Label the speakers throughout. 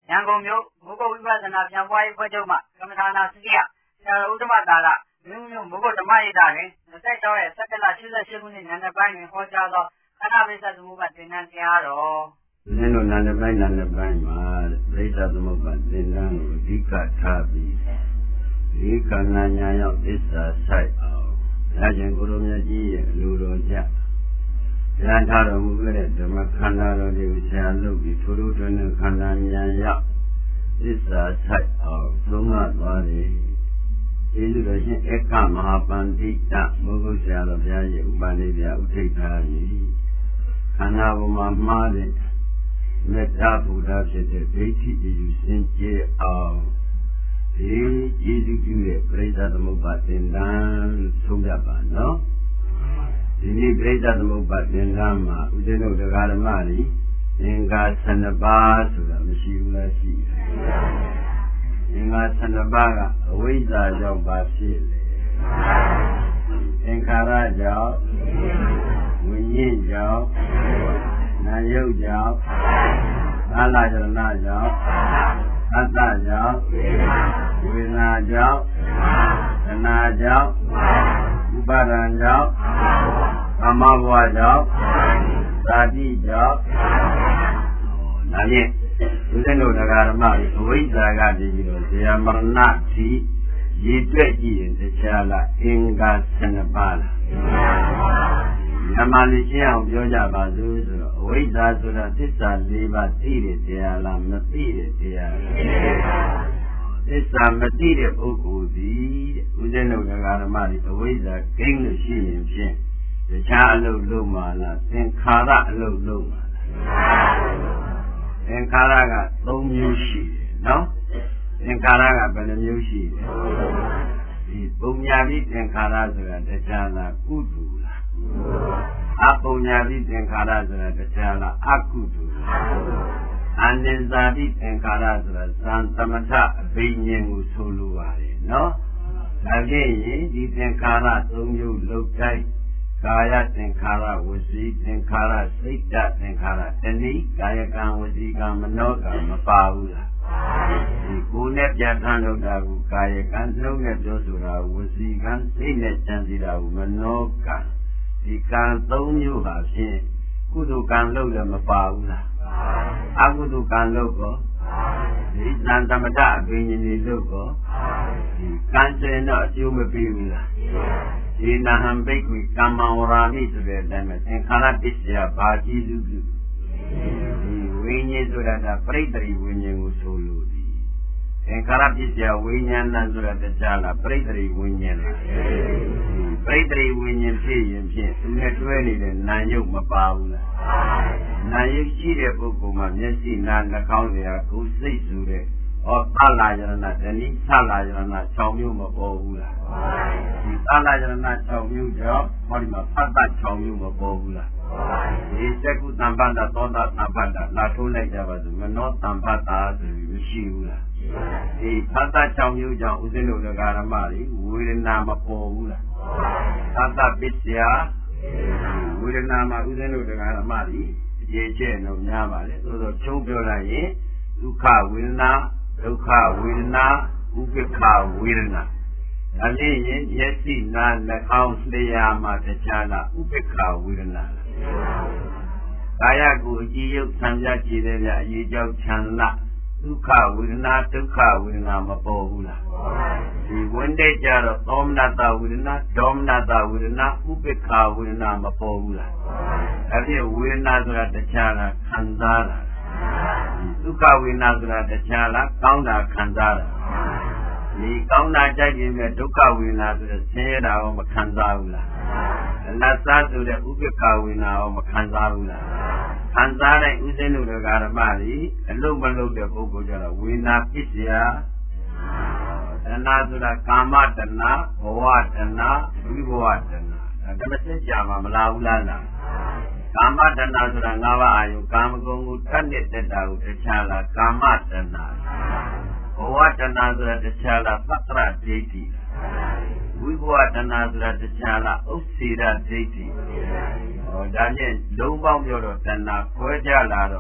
Speaker 1: ရန်ကုန်မြို့မိုးကုတ်ဝိပဿနာပြန်ပွားရေးဖွဲ့ချုပ်မှကမ္မထာနာစတိယဆရာတော်ဥဒ္ဓမသာရမြို့မိုးကုတ်ဓမ္မရိပ်သာတွင်26ရက်17လ88ခုနှစ်နံနက်ပိုင်းတွင်ဟောကြားသောခန္ဓာပိဿသမုပ္ပါသင်္ကန်းတရားတော်
Speaker 2: နင်တို့နံနက်ပိုင်းမှာပိဿသမုပ္ပါသင်္ကန်းကိုအဓိကထားပြီးဒီခန္ဓာညာရောက်သစ္စာဆိုင်အောင်ဘုရားရှင်ကိုရောမြတ်ကြီးရဲ့လူတော်ကြဉာဏ်ထားတော်မူခဲ့တဲ့ဓမ္မခန္ဓာတော်တွေကိုဆရာလုပ်ပြီးထိုလိုတွင်ခန္ဓာဉာဏ်ရောက်သစ္စာဆိုင်အောင်သုံးမသွားတယ်ကျေးဇူးတော်ရှင်ဧကမဟာပန္တိတမိုးကုတ်ဆရာတော်ဘုရားရဲ့ဥပနိဒေယဥထိတ်ထားပြီးခန္ဓာပေါ်မှာမှားတဲ့မေတ္တာဘုရားဖြစ်တဲ့ဒိဋ္ဌိအယူစင်ကြယ်အောင်ဒီကျေးဇူးပြုတဲ့ပရိစ္ဆေသမုပ္ပါသင်္ကန်းဆုံးဖြတ်ပါနော်ဒီနေ့ပရိစ္ဆေသမုပ္ပါသင်္ကန်းမှာဥဒိနုတရားဓမ္မတွေသင်္ကာ12ပါးဆိုတာမရှိဘူးလားရှိတယ်သင်္ကာ12ပါးကအဝိဇ္ဇာကြောင့်ပါဖြစ်လေသင်္ခါရကြောင့်ဝိညာဉ်ကြောင့်နာယုတ်ကြောင့်သာလယရဏကြောင့်အတ္တကြောင့်ဝေဒနာကြောင့်သနာကြောင့်ဥပါဒံကြောင့်ကာမဘဝကြောင့်သာတိကြောင့်ဒါဖြင့်ဦးဇင်းတို့တရားဓမ္မတွေအဝိဇ္ဇာကတည်ပြီးတော့ဇေယမရဏတိရည်တွက်ကြည့်ရင်တရားလားအင်္ဂါ12ပါးလားဓမ္မလေးရှင်းအောင်ပြောကြပါစို့ဆိုတော့အဝိဇ္ဇာဆိုတာသစ္စာ၄ပါးသိတဲ့တရားလားမသိတဲ့တရားလားသစ္စာမသိတဲ့ပုဂ္ဂိုလ်သည်ဦးဇင်းတို့တရားဓမ္မတွေအဝိဇ္ဇာကိန်းလို့ရှိရင်ဖြင့်တခြားအလုပ်လုပ်မှလားသင်္ခါရအလုပ်လုပ်မှလားသင်္ခါရက3မျိုးရှိတယ်နော်သင်္ခါရကဘယ်နှမျိုးရှိတယ်ဒီပုံညာတိသင်္ခါရဆိုတာတခြားလားကုသိုလ်လားအပုံညာတိသင်္ခါရဆိုတာတခြားလားအကုသိုလ်လားအနိစ္စတိသင်္ခါရဆိုတာသံသမထအဘိညာဉ်ကိုဆိုလိုပါတယ်နော်ဒါဖြင့်ဒီသင်္ခါရ3မျိုးလုံးတိုင်းကာယသင်္ခါရဝစီသင်္ခါရစိတ်တသင်္ခါရတဏိကာယကံဝစီကံမနောကံမပါဘူးလားဒီကိုယ်နဲ့ပြဋ္ဌာန်းလုပ်တာကိုကာယကံနှုတ်နဲ့ပြောဆိုတာဝစီကံစိတ်နဲ့ကြံစည်တာကိုမနောကံဒီကံ3မျိုးပါဖြင့်ကုသိုလ်ကံလုပ်လည်းမပါဘူးလားအကုသိုလ်ကံလုပ်ကောဒီသံသမထအဘိညာဉ်တွေလုပ်ကောဒီကံစင်တော့အကျိုးမပေးဘူးလားဒီနာဟံဘိက္ခုကမ္မဝရာမိဆိုတဲ့အတိုင်းပဲသင်္ခါရပစ္စယဘာကြီးစုပြုဒီဝိညာဉ်ဆိုတာကပရိတ္တိဝိညာဉ်ကိုဆိုလို့ဒီသင်္ခါရပစ္စယဝိညာဏဆိုတာတရားလားပရိတ္တိဝိညာဉ်လားပရိတ္တိဝိညာဉ်ဖြစ်ရင်ဖြင့်သူနဲ့တွဲနေတဲ့နာယုတ်မပါဘူးလားနာယုတ်ရှိတဲ့ပုဂ္ဂိုလ်မှာမျက်စိနာနှာခေါင်းလျာကိုယ်စိတ်ဆိုတဲ့သလာယရဏတဏိသလာယရဏ6မျိုးမပေါ်ဘူးလားဒီသလာယရဏ6မျိုးကြောင့်ဟောဒီမှာဖတ်တ6မျိုးမပေါ်ဘူးလားဒီစက္ကုတံပတ္တသောတာတံပတ္တလာထိုးလိုက်ကြပါစို့မနောတံပတ္တဆိုပြီးမရှိဘူးလားဒီဖတ်တ6မျိုးကြောင့်ဥစဉ်တို့ဓမ္မတွေဝေဒနာမပေါ်ဘူးလားသတ္တပစ္စယဝေဒနာမှာဥစဉ်တို့ဓမ္မတွေအကျေကျဲ့တော့များပါလေသို့သောချုံပြောလိုက်ရင်ဒုက္ခဝေဒနာဒုက္ခဝေဒနာဥပိ္ပခဝေဒနာဒါဖြင့်မျက်စိနာနှာခေါင်းလျှာမှာတရားလားဥပိ္ပခဝေဒနာကာယကိုအကြည့်ရုပ်ဆံပြကြည့်တယ်ဗျအရေးကြောင့်ချမ်းသာဒုက္ခဝေဒနာဒုက္ခဝေဒနာမပေါ်ဘူးလားဒီဝန်တဲ့ကြတော့သောမနတဝေဒနာဒေါမနတဝေဒနာဥပိ္ပခဝေဒနာမပေါ်ဘူးလားဒါဖြင့်ဝေဒနာဆိုတာတရားလားခံစားတာဒုက္ခဝေဒနာဆိုတာတရားလားကောင်းတာခံစားတာဒီကောင်းတာကြိုက်ရင်လည်းဒုက္ခဝေဒနာဆိုတဲ့ဆင်းရဲတာကိုမခံစားဘူးလားအနတ္တဆိုတဲ့ဥပိ္ပခဝေဒနာကိုမခံစားဘူးလားခံစားတဲ့ဥစဉ်တို့ဓမ္မတွေအလုံးမလုံးတဲ့ပုဂ္ဂိုလ်ကြတော့ဝေဒနာပစ္စယတဏှာဆိုတာကာမတဏှာဘဝတဏှာဝိဘဝတဏှာဒါမှမဟုတ်ကြာမှာမလားဘူးလားကာမတဏှာဆိုတာ၅ပါးအာယုကာမဂုဏ်ကိုတတ်တဲ့တက်တာကိုတရားလားကာမတဏှာဘဝတဏှာဆိုတာတရားလားသတ္တရဒိဋ္ဌိဝိဘဝတဏှာဆိုတာတရားလားဥစ္စေရဒိဋ္ဌိဒါဖြင့်လုံးပေါင်းပြောတော့တဏှာခွဲကြလာတော့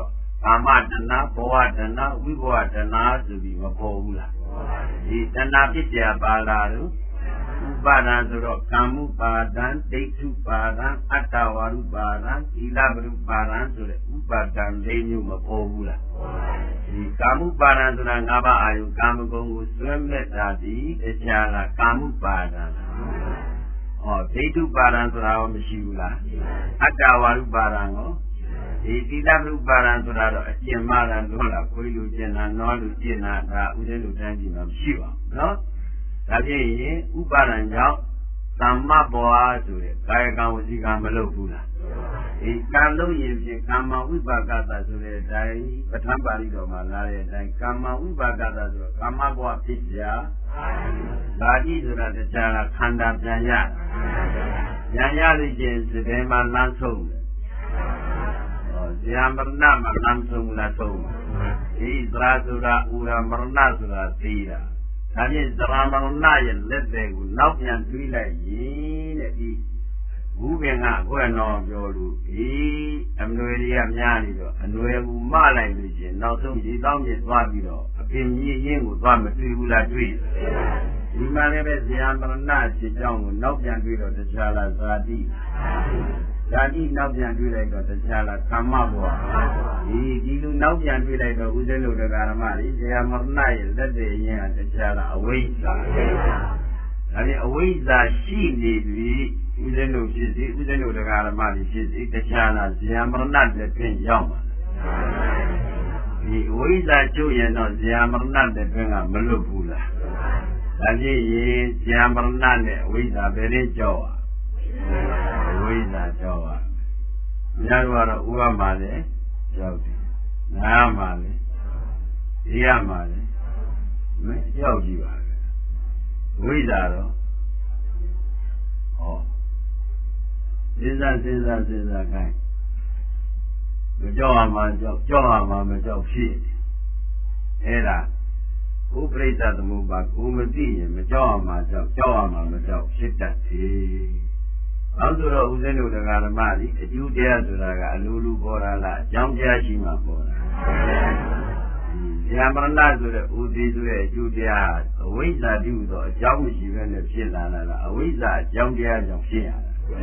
Speaker 2: ကာမတဏဘဝတဏဝိဘဝတဏဆိုပြီးမပေါ်ဘူးလားဒီတဏပစ္စယပါလာလို့ဥပါဒံဆိုတော့ကာမုပါဒံဒိဋ္ဌုပါဒံအတ္တဝရုပါဒံသီလပရုပါဒံဆိုတဲ့ဥပါဒံ၄မျိုးမပေါ်ဘူးလားဒီကာမုပါဒံဆိုတာ၅ပါးအာယုကာမဂုဏ်ကိုစွဲမဲ့တာဒီတရားလားကာမုပါဒံဟောဒိဋ္ဌုပါဒံဆိုတာရောမရှိဘူးလားအတ္တဝရုပါဒံရောဒီသီလပရုပါဒံဆိုတာတော့အကျင့်မှန်တယ်လို့လားခွေးလူကျင့်တာနွားလူကျင့်တာဒါဥစဉ်လူတန်းကြည့်မှာမရှိပါဘူးနော်ဒါဖြစ်ရင်ဥပါဒံကြောင့်သမ္မဘောအားဆိုတဲ့ကာယကံဝစီကံမလုပ်ဘူးလားဒီကံလို့ရင်ဖြင့်ကာမဝိပါကတဆိုတဲ့အတိုင်းပဋ္ဌာန်းပါဠိတော်မှာလာတဲ့အတိုင်းကာမဝိပါကတဆိုတော့ကာမဘောဖြစ်ကြဓာတိဆိုတာတရားကခန္ဓာပြန်ရလို့ချင်းစတဲ့မှာလမ်းဆုံးဇာမရဏမှာလမ်းဆုံးလာဆုံးဒီသရာဆိုတာဥရမရဏဆိုတာသိတာဒါဖြင့်သရမရဏရဲ့လက်တွေကိုနောက်ပြန်တွေးလိုက်ရင်တဲ့ဒီဘုပင်ကဘွဲ့တော်ပြောလို့ဒီအနွယ်တွေကများနေတော့အနွယ်ကူမလိုက်လို့ရှင်နောက်ဆုံးရေတောင်းမြစ်သွားပြီးတော့အပင်ကြီးရင်းကိုသွားမတွေ့ဘူးလားတွေ့ဒီမှာလည်းပဲဇာမရဏဖြစ်ကြောင်းကိုနောက်ပြန်တွေ့တော့တရားလားဇာတိဇာတိနောက်ပြန်တွေ့လိုက်တော့တရားလားကာမဘောဒီလိုနောက်ပြန်တွေ့လိုက်တော့ဥစဉ်လို့တရားဓမ္မတွေဇာမရဏရဲ့လက်တွေအရင်ကတရားလားအဝိဇ္ဇာဒါဖြင့်အဝိဇ္ဇာရှိနေပြီဥစဉ်လို့ဖြစ်စီဥစဉ်လို့တရားဓမ္မတွေဖြစ်စီတရားလားဇာမရဏလက်ဖြင့်ရောက်ပါဒီအဝိဇ္ဇာချုပ်ရင်တော့ဇာမရဏလက်ဖြင့်ကမလွတ်ဘူးလားဒါဖြင့်ရေဇာမရဏနဲ့အဝိဇ္ဇာပဲလေးကြောက်အဝိဇ္ဇာကြောက်ပါများတော့ဥပမာလေကြောက်တယ်နားမှာလေဒီရမှာလေမကြောက်ကြည့်ပါလေဝိဇ္ဇာတော့ဟောစဉ်းစားခိုင်းမကြောက်ရမှာကြောက်ရမှာမကြောက်ဖြစ်အဲ့ဒါဥပရိစ္ဆသမုပ္ပါကိုမသိရင်မကြောက်ရမှာကြောက်ရမှာမကြောက်ဖြစ်တတ်တယ်။နောက်ဆိုတော့ဥစဉ်တို့တရားဓမ္မကြီးအကျိုးတရားဆိုတာကအလိုလိုပေါ်တာလားအကြောင်းတရားရှိမှပေါ်တာ။ဇာမရဏဆိုတဲ့ဥသိဆိုတဲ့အကျိုးတရားအဝိဇ္ဇာတုသောအကြောင်းမရှိဘဲနဲ့ဖြစ်လာတာလားအဝိဇ္ဇာအကြောင်းတရားကြောင့်ဖြစ်ရတာ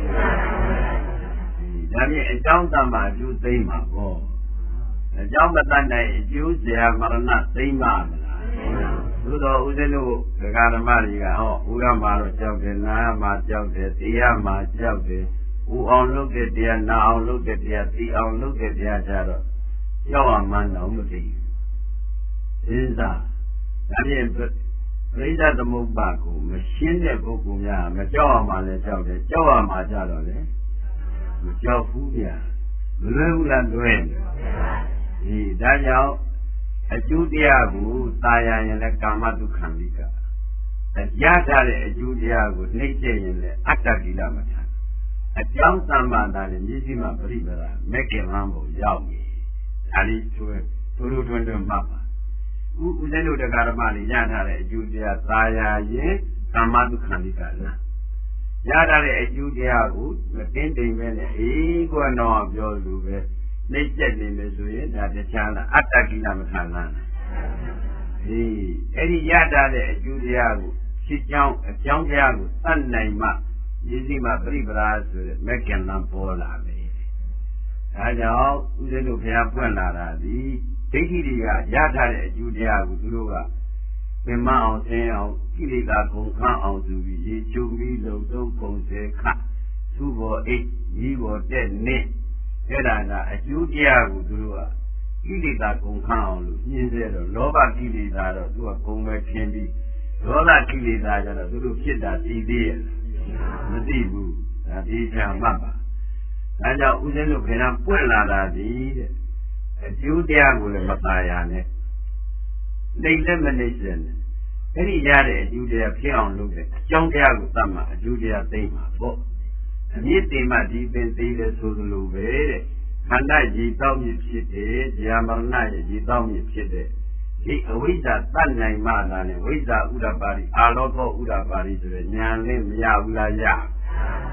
Speaker 2: ။ဒါဖြင့်အကြောင်းတမ္မာအကျိုးသိမ့်မှာပေါ့။အကြောင်းမတတ်နိုင်အကျိုးဇာမရဏသိမ့်မှာမလား။သို့တော်ဥစဉ်တို့ဒကာဓမ္မတွေကဟောဥရမှာတော့ကြောက်တယ်နားမှာကြောက်တယ်တရားမှာကြောက်တယ်ဥအောင်လုပ်တဲ့တရားနာအောင်လုပ်တဲ့တရားသိအောင်လုပ်တဲ့တရားကြတော့ကြောက်အောင်မှန်းတော့မသိဘူးစဉ်းစားဒါဖြင့်ပရိစ္ဆသမုပ္ပါကိုမရှင်းတဲ့ပုဂ္ဂိုလ်များမကြောက်အောင်မှလည်းကြောက်တယ်ကြောက်အောင်မှကြတော့လေမကြောက်ဘူးဗျာမလွယ်ဘူးလားလွယ်ဒီဒါကြောင့်အကျိုးတရားကိုသာယာရင်လည်းကာမတုခံလိရထားတဲ့အကျိုးတရားကိုနှိမ့်ကျရင်လည်းအတ္တကိလမထအကြောင်းသမ္မာတာနဲ့မျက်စိမှပရိပဒါမက်ကင်လမ်းကိုရောက်ပြီဒါလေးတွဲတို့တွန်းမှတ်ပါဥစဉ်တို့တရားဓမ္မတွေရထားတဲ့အကျိုးတရားသာယာရင်ကာမတုခံလိလားရထားတဲ့အကျိုးတရားကိုမတင်းတိမ်ပဲနဲ့အေးကွတော့ပြောလို့ပဲနှိမ့်ကျက်နေမယ်ဆိုရင်ဒါတရားလားအတ္တကိလမထလားဒီအဲ့ဒီရတာတဲ့အကျိုးတရားကိုဖြစ်ကြောင်းအကြောင်းတရားကိုသတ်နိုင်မှရည်စီမှပရိပဒါဆိုတဲ့မက်ကင်လမ်းပေါ်လာတယ်။ဒါကြောင့်ဥစဉ်တို့ဘုရားပွင့်လာတာဒီဒိဋ္ဌိတွေကရထားတဲ့အကျိုးတရားကိုသူတို့ကပင်မအောင်ဆင်းအောင်ကိလေသာကုန်ခန့်အောင်သူပြီးရေချုံပြီးလုံသုံးပုံစေခသူ့ဘောအိတ်ကြီးဘောတက်နစ်အဲ့ဒါကအကျိုးတရားကိုသူတို့ကကိလေသာကုန်ခန့်အောင်လို့ညှင်းစေတော့လောဘကိလေသာတော့သူကကုန်ပဲထင်းပြီးဒေါသကိလေသာကျတော့သူတို့ဖြစ်တာသိသေးရဲ့မသိဘူးဒါဒီချာမှတ်ပါဒါကြောင့်ဥစဉ်တို့ခင်ဗျာပွင့်လာတာဒီတဲ့အကျိုးတရားကိုလည်းမตายရနဲ့နှိမ့်လက်မနှိမ့်စင်နဲ့အဲ့ဒီရတဲ့အကျိုးတရားဖြစ်အောင်လုပ်တဲ့အကြောင်းတရားကိုသတ်မှအကျိုးတရားသိမှာပေါ့အမြင့်တင်မှဒီပင်သိတယ်ဆိုလိုပဲတဲ့ခန္ဓာရည်တောင်းမြဖြစ်တယ်ဇာမရဏရဲ့ရည်တောင်းမြဖြစ်တယ်ဒီအဝိဇ္ဇာတတ်နိုင်မှသာနဲ့ဝိဇ္ဇာဥဒ္ဒပါရိအာလောကောဥဒ္ဒပါရိဆိုတဲ့ဉာဏ်နဲ့မရဘူးလားရဒါ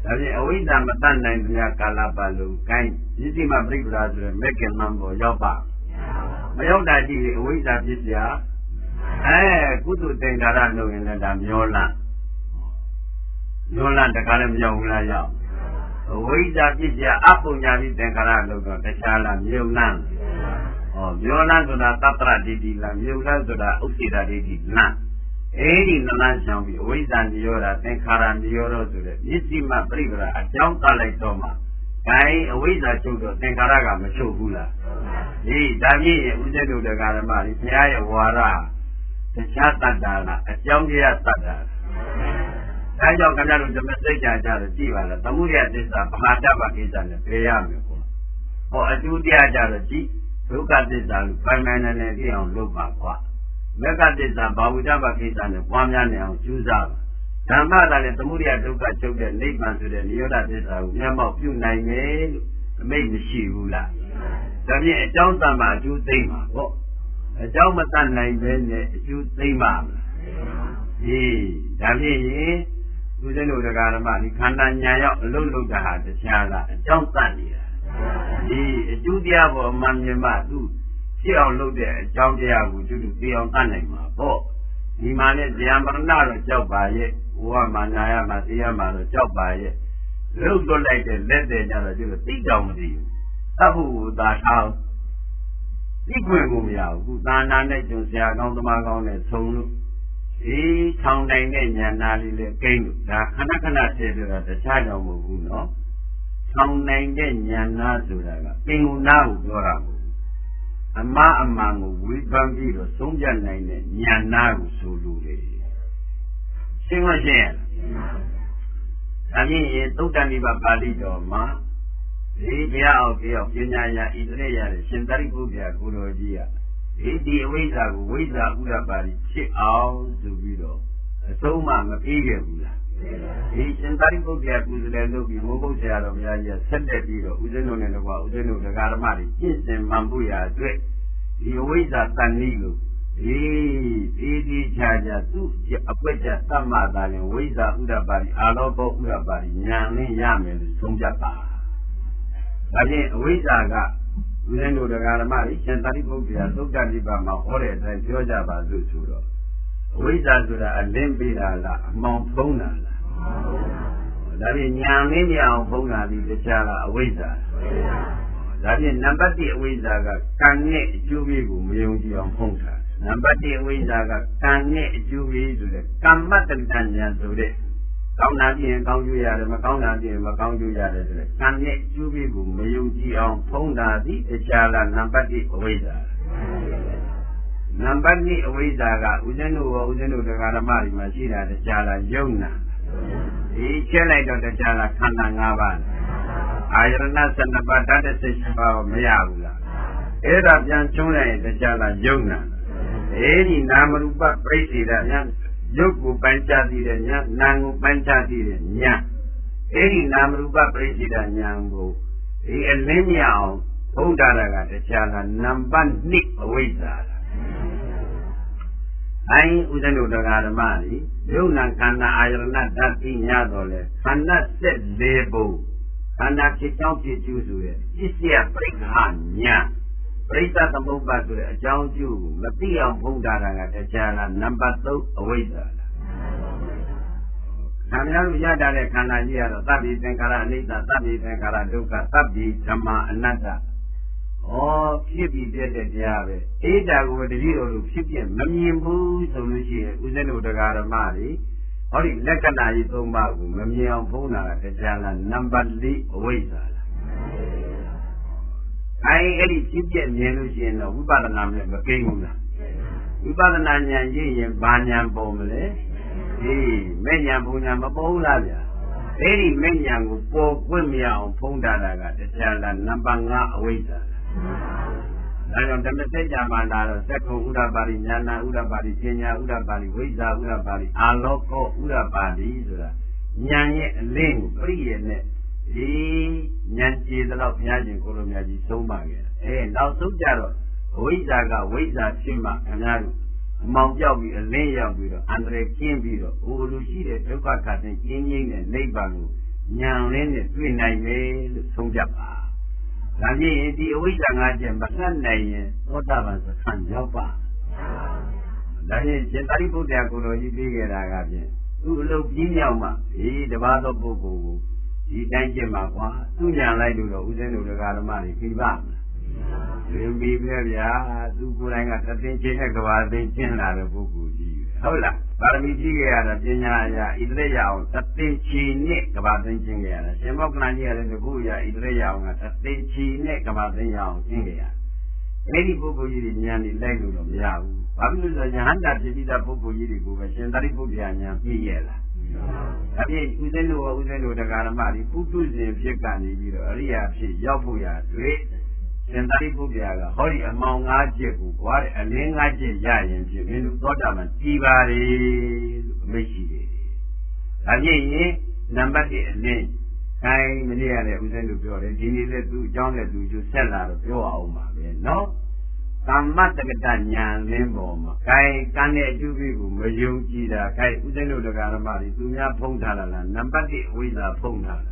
Speaker 2: ဒါဖြင့်အဝိဇ္ဇာမတတ်နိုင်တဲ့ကာလပတ်လုံးကိုင်းယတိမပရိပ္ပရာဆိုတဲ့မက်ကင်မှန်ပေါ်ရောက်ပါမရောက်တာကြည့်အဝိဇ္ဇာဖြစ်เสียကုသသင်္ခါရလုပ်ရင်လည်းဒါမျောလတခါလည်းမရောက်ဘူးလားရောက်အဝိဇ္ဇာဖြစ်เสียအပုညာတိသင်္ခါရလုပ်တော့တခြားလားမြုပ်လန်းမျောလဆိုတာသတ္တရဒိဋ္ဌိလားမြုပ်လန်းဆိုတာဥစ္စေတဒိဋ္ဌိလားအဲ့ဒီနလန်းဆောင်ပြီးအဝိဇ္ဇာနိရောဓသင်္ခါရနိရောဓဆိုတဲ့မျက်စိမှပြိပ္ပရာအကြောင်းသားလိုက်တော့မှဂိုင်းအဝိဇ္ဇာချုပ်တော့သင်္ခါရကမချုပ်ဘူးလားဒီဒါပြည့်ရဲ့ဥစ္စေတုတ္တကာရမကြီးဘုရားရဲ့ဝါရတရားတတ်တာလားအကြောင်းတရားတတ်တာဒါကြောင့်ခင်ဗျားတို့ဓမ္မစိတ်ကြကြတော့ကြည့်ပါလားသမုဒယသစ္စာဘာတပကိစ္စနဲ့ပြေရမယ်ပေါ့အကျိုးတရားကြတော့ကြည့်ဒုက္ခသစ္စာကိုပိုင်ပိုင်နဲ့သိအောင်လုပ်ပါကွာမက္ခသစ္စာဘာဝိတ္တပကိစ္စနဲ့ပွားများနေအောင်ကြိုးစားပါဓမ္မကလည်းသမုဒယဒုက္ခချုပ်တဲ့နိဗ္ဗာန်ဆိုတဲ့နိရောဓသစ္စာကိုမျက်မှောက်ပြုနိုင်တယ်လို့အမိန့်မရှိဘူးလားဒါဖြင့်အကြောင်းတန်မှာအကျိုးသိမ့်ပါပေါ့အကြောင်းမတတ်နိုင်ပဲနဲ့အကျိုးသိမ့်ပါမလားဒါဖြင့်ဦးဇင်းတို့တရားဓမ္မဒီခန္ဓာညာရောက်အလုံးလုံးတာဟာတရားလားအကြောင်းတတ်နေတာအကျိုးတရားပေါ်မှမြင်မှသူဖြစ်အောင်လုပ်တဲ့အကြောင်းတရားကိုသူတို့သိအောင်တတ်နိုင်မှာပေါ့ဒီမှာနဲ့ဇာမရဏတော့ကြောက်ပါရဲ့ဝါမနာယမှာသိရမှာတော့ကြောက်ပါရဲ့လှုပ်လွတ်လိုက်တဲ့လက်တွေကြတော့သူတို့သိတောင်မသိဘူးသဗ္ဗုသာထောင်းသိခွင့်ကိုမရဘူးခုသာနာနဲ့ကျွန်းဆရာကောင်းသမားကောင်းနဲ့ဆုံလို့ထောင်နိုင်တဲ့ဉာဏ်နာလေးလေကိန်းလို့ဒါခဏခဏထည့်ပြတာတခြားတော့မဟုတ်ဘူးနော်ထောင်နိုင်တဲ့ဉာဏ်နာဆိုတာကပင်ကိုနာကိုပြောတာမဟုတ်ဘူးအမှန်ကိုဝိပန်းပြီးတော့သုံးပြနိုင်တဲ့ဉာဏ်နာကိုဆိုလို့လေရှင်းမရှင်းအမြင်ရင်သုတ္တနိဗ္ဗာန်ပါဠိတော်မှာဒီဘုရားအောင်ပြောပညာရဣတရေရတဲ့ရှင်သာရိပုတ္တရာကိုတော်ကြီးကဒီအဝိဇ္ဇာကိုဝိဇ္ဇာဥဒ္ဒပါတိဖြစ်အောင်ဆိုပြီးတော့အဆုံးမမပြီးခဲ့ဘူးလားဒီရှင်သာရိပုတ္တရာကုသလေလုပ်ပြီးဘုဘုဆရာတော်ဘုရားကြီးဆက်လက်ပြီးတော့ဥစဉ်တို့နဲ့တော့ဥစဉ်တို့တရားဓမ္မတွေပြည့်စင်မှန်ဖို့ရာအတွက်ဒီအဝိဇ္ဇာတန်နည်းကိုဒီချာသူ့အပွက်ကြသတ်မှသာရင်ဝိဇ္ဇာဥဒ္ဒပါတိအာလောဘောဥဒ္ဒပါတိဉာဏ်နဲ့ရမယ်လို့ဆုံးဖြတ်ပါဒါဖြင့်အဝိဇ္ဇာကဦးဇင်းတို့တရားဓမ္မတွေရှင်သာရိပုတ္တရာသုတ္တနိဗ္ဗာန်မှာဟောတဲ့အတိုင်းပြောကြပါလို့ဆိုတော့အဝိဇ္ဇာဆိုတာအလင်းပေးတာလားအမှောင်ဖုံးတာလားဒါဖြင့်ဉာဏ်လေးမြအောင်ဖုံးတာဒီတရားလားအဝိဇ္ဇာဒါဖြင့်နံပါတ်1အဝိဇ္ဇာကကံနဲ့အကျိုးပေးကိုမယုံကြည်အောင်ဖုံးတာနံပါတ်1အဝိဇ္ဇာကကံနဲ့အကျိုးပေးဆိုတဲ့ကမ္မတ္တဉာဏ်ဆိုတဲ့ကောင်းတာပြင်ကောင်းကျိုးရတယ်မကောင်းတာပြင်မကောင်းကျိုးရတယ်ဆိုတဲ့ကံနဲ့ကျိုးပေးကိုမယုံကြည်အောင်ဖုံးတာဒီတရားလားနံပါတ်1အဝိဇ္ဇာနံပါတ်2အဝိဇ္ဇာကဦးဇင်းတို့တရားဓမ္မတွေမှာရှိတာတရားလားယုံနာဒီချက်လိုက်တော့တရားလားခန္ဓာ5ပါးအာယရဏ12ပါးတတ်တဲ့စိတ်ပါမရဘူးလားအဲ့ဒါပြန်ချုံးလိုက်ရင်တရားလားယုံနာအဲဒီနာမရူပပြိစိတညာရုပ်ကိုပိုင်းခြားသိတဲ့ဉာဏ်နာမ်ကိုပိုင်းခြားသိတဲ့ဉာဏ်အဲဒီနာမရူပပရိစ္ဆေဒဉာဏ်ကိုဒီအလင်းမြအောင်ဘုဒ္ဓရာကတရားကနံပါတ်2အဝိဇ္ဇာအိုင်းဥဒ္ဒနုတရားဓမ္မကြီးယုံနာခန္ဓာအာယရဏဓာတ်ပြီးညတော့လေခန္ဓာ14ပုံခန္ဓာဖြစ်ကြောင်းဖြစ်ကျူးဆိုတဲ့ပစ္စယပရိက္ခဉာဏ်ပရိစ္ဆသမုပ္ပါဆိုတဲ့အကြောင်းကျိုးကိုမသိအောင်ဘုဒ္ဓရာကတရားကနံပါတ်3အဝိဇ္ဇာခန္ဓာတို့ရတာတဲ့ခန္ဓာကြီးကတော့သဗ္ဗေသင်္ခါရအနိစ္စသဗ္ဗေသင်္ခါရဒုက္ခသဗ္ဗေဓမ္မအနတ္တဖြစ်ပြီးပြတဲ့တရားပဲအေးတာကိုတတိတော်လို့ဖြစ်ပြမမြင်ဘူးဆိုလို့ရှိရင်ဦးဇင်းတို့တရားဓမ္မတွေဟောဒီလက္ခဏာကြီး3ပါးကိုမမြင်အောင်ဘုန်းတာကတရားလားနံပါတ်4အဝိဇ္ဇာလားအဲ့ဒီဖြစ်ပြမြင်လို့ရှိရင်တော့ဝိပဿနာနဲ့မကိန်းဘူးလားဝိပဿနာဉာဏ်ရင့်ရင်ဘာဉာဏ်ပေါ်မလဲမဲ့ဉာဏ်ဘုံဉာဏ်မပေါ်ဘူးလားဗျာအဲ့ဒီမဲ့ဉာဏ်ကိုပေါ်ခွင့်မရအောင်ဖုံးတာကတရားလားနံပါတ်5အဝိဇ္ဇာလားဒါကြောင့်ဓမ္မစကြာမှာလာတော့သက္ကုဥဒ္ဒပါတိဉာဏဥဒ္ဒပါတိပညာဥဒ္ဒပါတိဝိဇ္ဇာဥဒ္ဒပါတိအာလောကောဥဒ္ဒပါတိဆိုတာဉာဏ်ရဲ့အလင်းကိုပြည့်ရဲ့နဲ့ဒီဉာဏ်ကြည်တော့ဘုရားရှင်ကိုလိုမြတ်ကြီးသုံးပါခဲ့နောက်ဆုံးကြတော့ဝိဇ္ဇာကဝိဇ္ဇာဖြစ်မှခင်ဗျားတို့အမောင်ပြောက်ပြီးအလင်းရောက်ပြီးတော့အန္တရာယ်ကျင်းပြီးတော့ဟိုလိုရှိတဲ့ဒုက္ခခတ်တဲ့ကျင်းငိမ့်တဲ့နိဗ္ဗာန်ကိုညာလင်းနဲ့တွေ့နိုင်မယ်လို့ဆုံးဖြတ်ပါဒါဖြင့်ဒီအဝိဇ္ဇာ၅ချက်မနှက်နိုင်ရင်သောတာပန်စခန်းရောက်ပါဒါဖြင့်ရှင်သာရိပုတ္တရာကိုယ်တော်ကြီးပြီးခဲ့တာကဖြင့်သူ့အလုပ်ပြင်းမြောက်မှဒီတပါးသောပုဂ္ဂိုလ်ကိုဒီတိုင်းကျင့်ပါကွာသူ့ညာလိုက်လို့တော့ဦးဇင်းတို့တရားဓမ္မတွေပြီးပါမယ်ပြီးပြီဗျာသူကိုယ်တိုင်ကသတိချင်းနဲ့ကဘာသိကျင့်လာတဲ့ပုဂ္ဂိုလ်ကြီးဟုတ်လားပါရမီကြီးခဲ့ရတာပညာအရာဣတရရအောင်သတိချီနဲ့ကဘာသိကျင့်ခဲ့ရတာရှင်မောက္ခဏကြီးရတဲ့ခုအရာဣတရရအောင်ကသတိချီနဲ့ကဘာသိရအောင်ကျင့်ခဲ့ရအဲ့ဒီပုဂ္ဂိုလ်ကြီးတွေဉာဏ်တွေလိုက်လို့တော့မရဘူးဘာဖြစ်လို့လဲဆိုတော့ယဟန္တာဖြစ်ပြီးသားပုဂ္ဂိုလ်ကြီးတွေကိုပဲရှင်သာရိပုတ္တရာဉာဏ်ပြည့်ရဲ့လားဒါဖြင့်ဦးဇင်းတို့တရားဓမ္မတွေပုထုဇဉ်ဖြစ်ကနေပြီးတော့အရိယာဖြစ်ရောက်ဖို့ရတွေ့ရှင်သာရိပုတ္တရာကဟောဒီအမောင်၅ချက်ကိုကွာတဲ့အလင်း၅ချက်ရရင်ဖြင့်မင်းတို့သောတာပန်ကြည်ပါလေလို့အမိန့်ရှိတယ်ဒါဖြင့်နံပါတ်1အလင်းခိုင်းမနေ့ကလည်းဦးဇင်းတို့ပြောတယ်ဒီနေ့လည်းသူ့အကြောင်းနဲ့သူကျဆက်လာတော့ပြောအောင်ပါပဲနော်သမ္မတက္ကတညာလင်းပေါ်မှာခိုင်းကံတဲ့အကျိုးပေးကိုမယုံကြည်တာခိုင်းဦးဇင်းတို့တရားဓမ္မတွေသူများဖုံးထားတာလားနံပါတ်1အဝိဇ္ဇာဖုံးထားတာ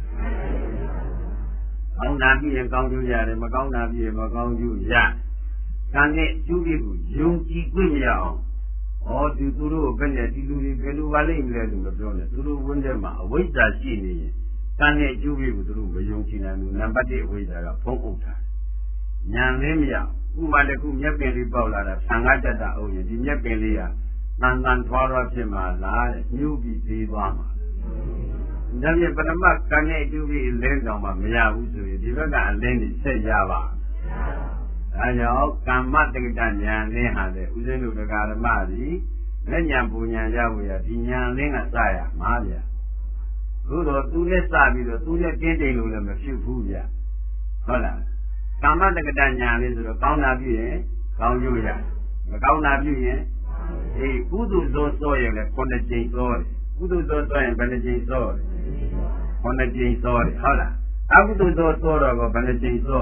Speaker 2: ကောင်းတာပြီးရင်ကောင်းကျိုးရတယ်မကောင်းတာပြီးရင်မကောင်းကျိုးရကံနဲ့အကျိုးပေးကိုယုံကြည်ခွင့်ရအောင်ဟောသူတို့ဘယ်နဲ့ဒီလူတွေဘယ်လိုပါလိမ့်မလဲလို့မပြောနဲ့သူတို့ဝန်းထဲမှာအဝိဇ္ဇာရှိနေရင်ကံနဲ့အကျိုးပေးကိုသူတို့မယုံကြည်နိုင်ဘူးနံပါတ်1အဝိဇ္ဇာကဖုံးအုပ်တာဉာဏ်လေးမရဥပမာတစ်ခုမျက်ပင်လေးပေါက်လာတာသံဃာတတအုပ်ရင်ဒီမျက်ပင်လေးကတန်တန်ထွားထွားဖြစ်မှာလားတဲ့ညှို့ပြီးသေးသွားမှာဒါဖြင့်ပထမကံနဲ့အကျိုးပေးအလင်းတော်မှမရဘူးဆိုရင်ဒီဘက်ကအလင်းကြီးဆက်ရပါဒါကြောင့်ကမ္မတက္ကတဉာဏ်လင်းဟာလေဥစဉ်တို့တရားဓမ္မကြီးလက်ဉာဏ်ပူဉာဏ်ရဖို့ရဒီဉာဏ်လင်းကစရမှာဗျာသို့တော့သူနဲ့စပြီးတော့သူနဲ့တင်းတိမ်လို့လည်းမဖြစ်ဘူးဗျာဟုတ်လားကမ္မတက္ကတဉာဏ်လေးဆိုတော့ကောင်းတာပြုရင်ကောင်းကျိုးရမကောင်းတာပြုရင်ကုသိုလ်သောရင်လည်း9ကြိမ်သောတယ်ကုသိုလ်သောရင်ဘယ်နှကြိမ်သောလဲ9ကြိမ်သောတယ်ဟုတ်လားအကုသိုလ်သောတော့ဘယ်နှကြိမ်သော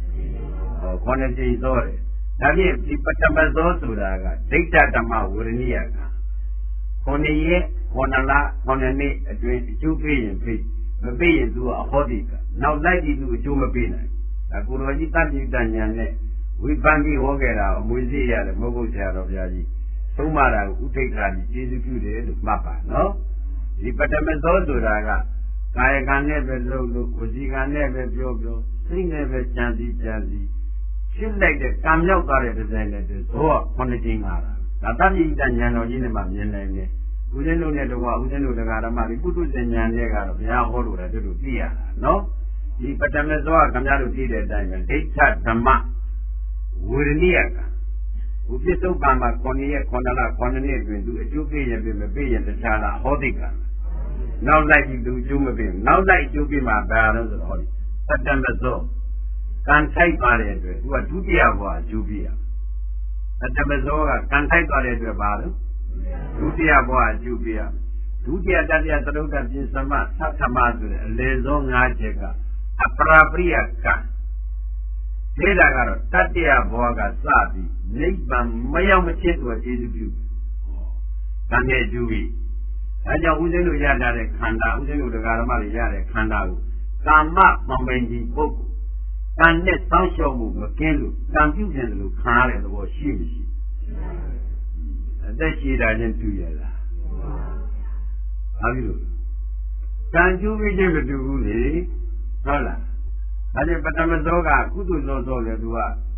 Speaker 2: 9ကြိမ်သောတယ်ဒါဖြင့်ဒီပထမသောဆိုတာကဒိဋ္ဌဓမ္မဝရဏိယက9ရက်9လ9နှစ်အတွင်းအကျိုးပေးရင်ပေးမပေးရင်သူကအဟောတိကနောက်လိုက်ပြီးသူအကျိုးမပေးနိုင်ဒါကိုရောကြီးတတ်ပြီးတဉာဏ်နဲ့ဝိပန္တိဟောခဲ့တာအမွေစေးရတယ်မဟုတ်ဘူးဆရာတော်ဘုရားကြီးသုံးပါတာကိုဥထိတ်ခါကြီးကျေးဇူးပြုတယ်လို့မှတ်ပါနော်ဒီပထမသောဆိုတာကကာယကံနဲ့ပဲလုပ်လို့ဝစီကံနဲ့ပဲပြောစိတ်နဲ့ပဲကြံစည်ဖြစ်လိုက်တဲ့ကံမြောက်သွားတဲ့ဒီဇိုင်းနဲ့သောက9ကြိမ်လာတာဒါတတိတဉာဏ်တော်ကြီးနဲ့မှမြင်နိုင်တယ်ဦးဇင်းတို့နဲ့တော့ဦးဇင်းတို့တရားဓမ္မတွေပုထုဇဉ်ဉာဏ်နဲ့ကတော့ဘုရားဟောလို့လည်းတို့သိရတာနော်ဒီပထမသောကခင်ဗျားတို့သိတဲ့အတိုင်းပဲဒိဋ္ဌဓမ္မဝေရဏိယကဥပ္ပစ္စုပ္ပန်မှာ9ရက်9လ9နှစ်တွင်သူအကျိုးပေးရင်မပေးရင်တခြားလားဟောတိကံနောက်လိုက်ပြီးသူအကျိုးမပေးနောက်လိုက်အကျိုးပေးမှာဘာလို့ဆိုတော့ဟောဒီပထမသောကံထိုက်ပါတဲ့အတွက်သူကဒုတိယဘဝအကျိုးပေးရပထမသောကကံထိုက်သွားတဲ့အတွက်ဘာလို့ဒုတိယဘဝအကျိုးပေးရဒုတိယတတိယသရုပ်တပြင်သမသတ္ထမဆိုတဲ့အလေသော5ချက်ကအပရာပရိယကံဒါကတော့တတ္တယဘောကစပြီးနိဗ္ဗာန်မရောက်မဖြစ်သူကျေးဇူးပြုကံရဲ့ကျူးပြီးဒါကြောင့်ဦးဇင်းတို့ရတာတဲ့ခန္ဓာဦးဇင်းတို့တရားဓမ္မတွေရတဲ့ခန္ဓာကိုကာမမံပိန်ကြီးပုဂ္ဂိုလ်ကံနဲ့စောင့်ရှောက်မှုမကင်းလို့ကံပြုခြင်းလို့ခါရတဲ့သဘောရှိမရှိအသက်ရှိတာချင်းတူရလားဘာဖြစ်လို့ကံကျူးပြီးခြင်းမတူဘူးလေဟုတ်လားဒါကြောင့်ပထမသောကကုသိုလ်သောလေသူက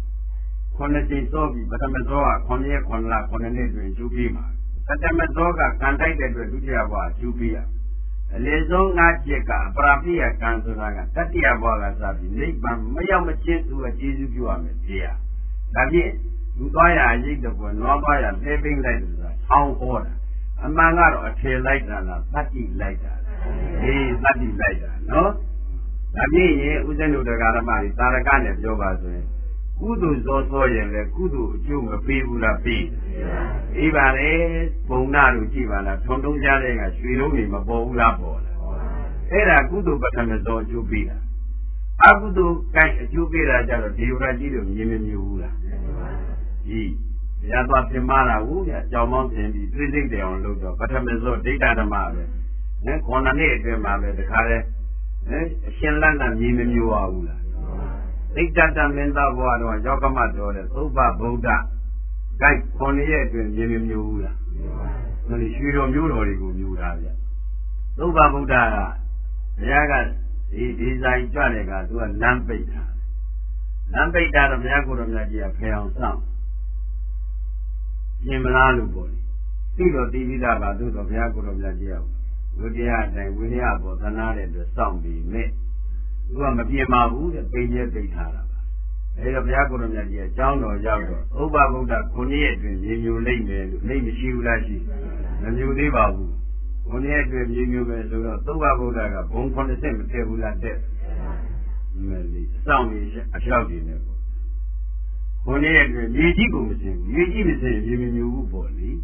Speaker 2: 9ကြိမ်သောပြီးပထမသောက9ရက်9လ9နှစ်တွင်ကျူးပြီးမှာပထမသောကကံတိုက်တဲ့အတွက်ဒုတိယဘဝကျူးပြီးရအလေဆုံး5ချက်ကအပရာပိယကံဆိုတာကတတိယဘဝကစပြီးနိဗ္ဗာန်မရောက်မချင်းသူကကျေးဇူးပြုရမယ်တရားဒါဖြင့်လူသွားရအရေးတော့နွားသွားရလဲပိမ့်လိုက်လို့ဆိုတာဆောင်းဟောတာအမှန်ကတော့အထယ်လိုက်တာလားတတိလိုက်တာတတိလိုက်တာနော်ဒါဖြင့်ဦးဇင်းတို့တရားဓမ္မတွေသာရကနဲ့ပြောပါဆိုရင်ကုသိုလ်သောရင်လည်းကုသိုလ်အကျိုးမပေးဘူးလားပေးပါလေပုံနာတို့ကြည့်ပါလားထုံထုံကြားတဲ့ကရွှေလုံးတွေမပေါ်ဘူးလားပေါ်လားအဲ့ဒါကုသိုလ်ပထမသောအကျိုးပေးတာအကုသိုလ်ကိုအကျိုးပေးတာကြတော့ဒီဝရကြီးတို့မြင်မမြူဘူးလားဒီရသွားပြင်မာတာဟုတ်ဗျာကြောင်မောင်းပြင်ပြီးသိသိတယ်အောင်လုပ်တော့ပထမသောဒိဋ္ဌဓမ္မပဲနဲ့9နှစ်အတွင်းမှာပဲတခါလဲရှင်လန်းတာမြင်မမျိုးပါဘူးလားသိတ္တမင်းသားဘဝတော့ယောကမတော်တဲ့သုဘဗုဒ္ဓဂိုက်9ရက်အတွင်းမြင်မမျိုးဘူးလားမလို့ရွှေတော်မျိုးတော်တွေကိုမျိုးထားဗျသုဘဗုဒ္ဓကဘုရားကဒီဇိုင်းကြွတဲ့ကသူကလမ်းပိတ်တာတော့ဘုရားကိုယ်တော်မြတ်ကြီးကဖယ်အောင်စောင့်ပြင်မလားလို့ပေါ့သိတော့တိပိဋကပါသို့တော့ဘုရားကိုယ်တော်မြတ်ကြီးကဝိတရားအတိုင်းဝိနည်းပေါ်သနာတဲ့အတွက်စောင့်ပြီးမဲ့သူကမပြင်ပါဘူးတဲ့ပိတ်ရဲပိတ်ထားတာပါအဲဒါဘုရားကိုယ်တော်မြတ်ကြီးကကျောင်းတော်ရောက်တော့ဥပ္ပဗုဒ္ဓ9ရက်အတွင်းရေမျိုးလိမ့်မယ်လို့လိမ့်မရှိဘူးလားရှိမမျိုးသေးပါဘူး9ရက်အတွင်းရေမျိုးပဲဆိုတော့သုဘဗုဒ္ဓကဘုံ80မတည့်ဘူးလားတဲ့မယ်လေစောင့်နေအလျှောက်နေတယ်ပေါ့9ရက်အတွင်းရေကြီးကိုမစင်ဘူးရေကြီးမစင်ရေမမျိုးဘူးပေါ့လေ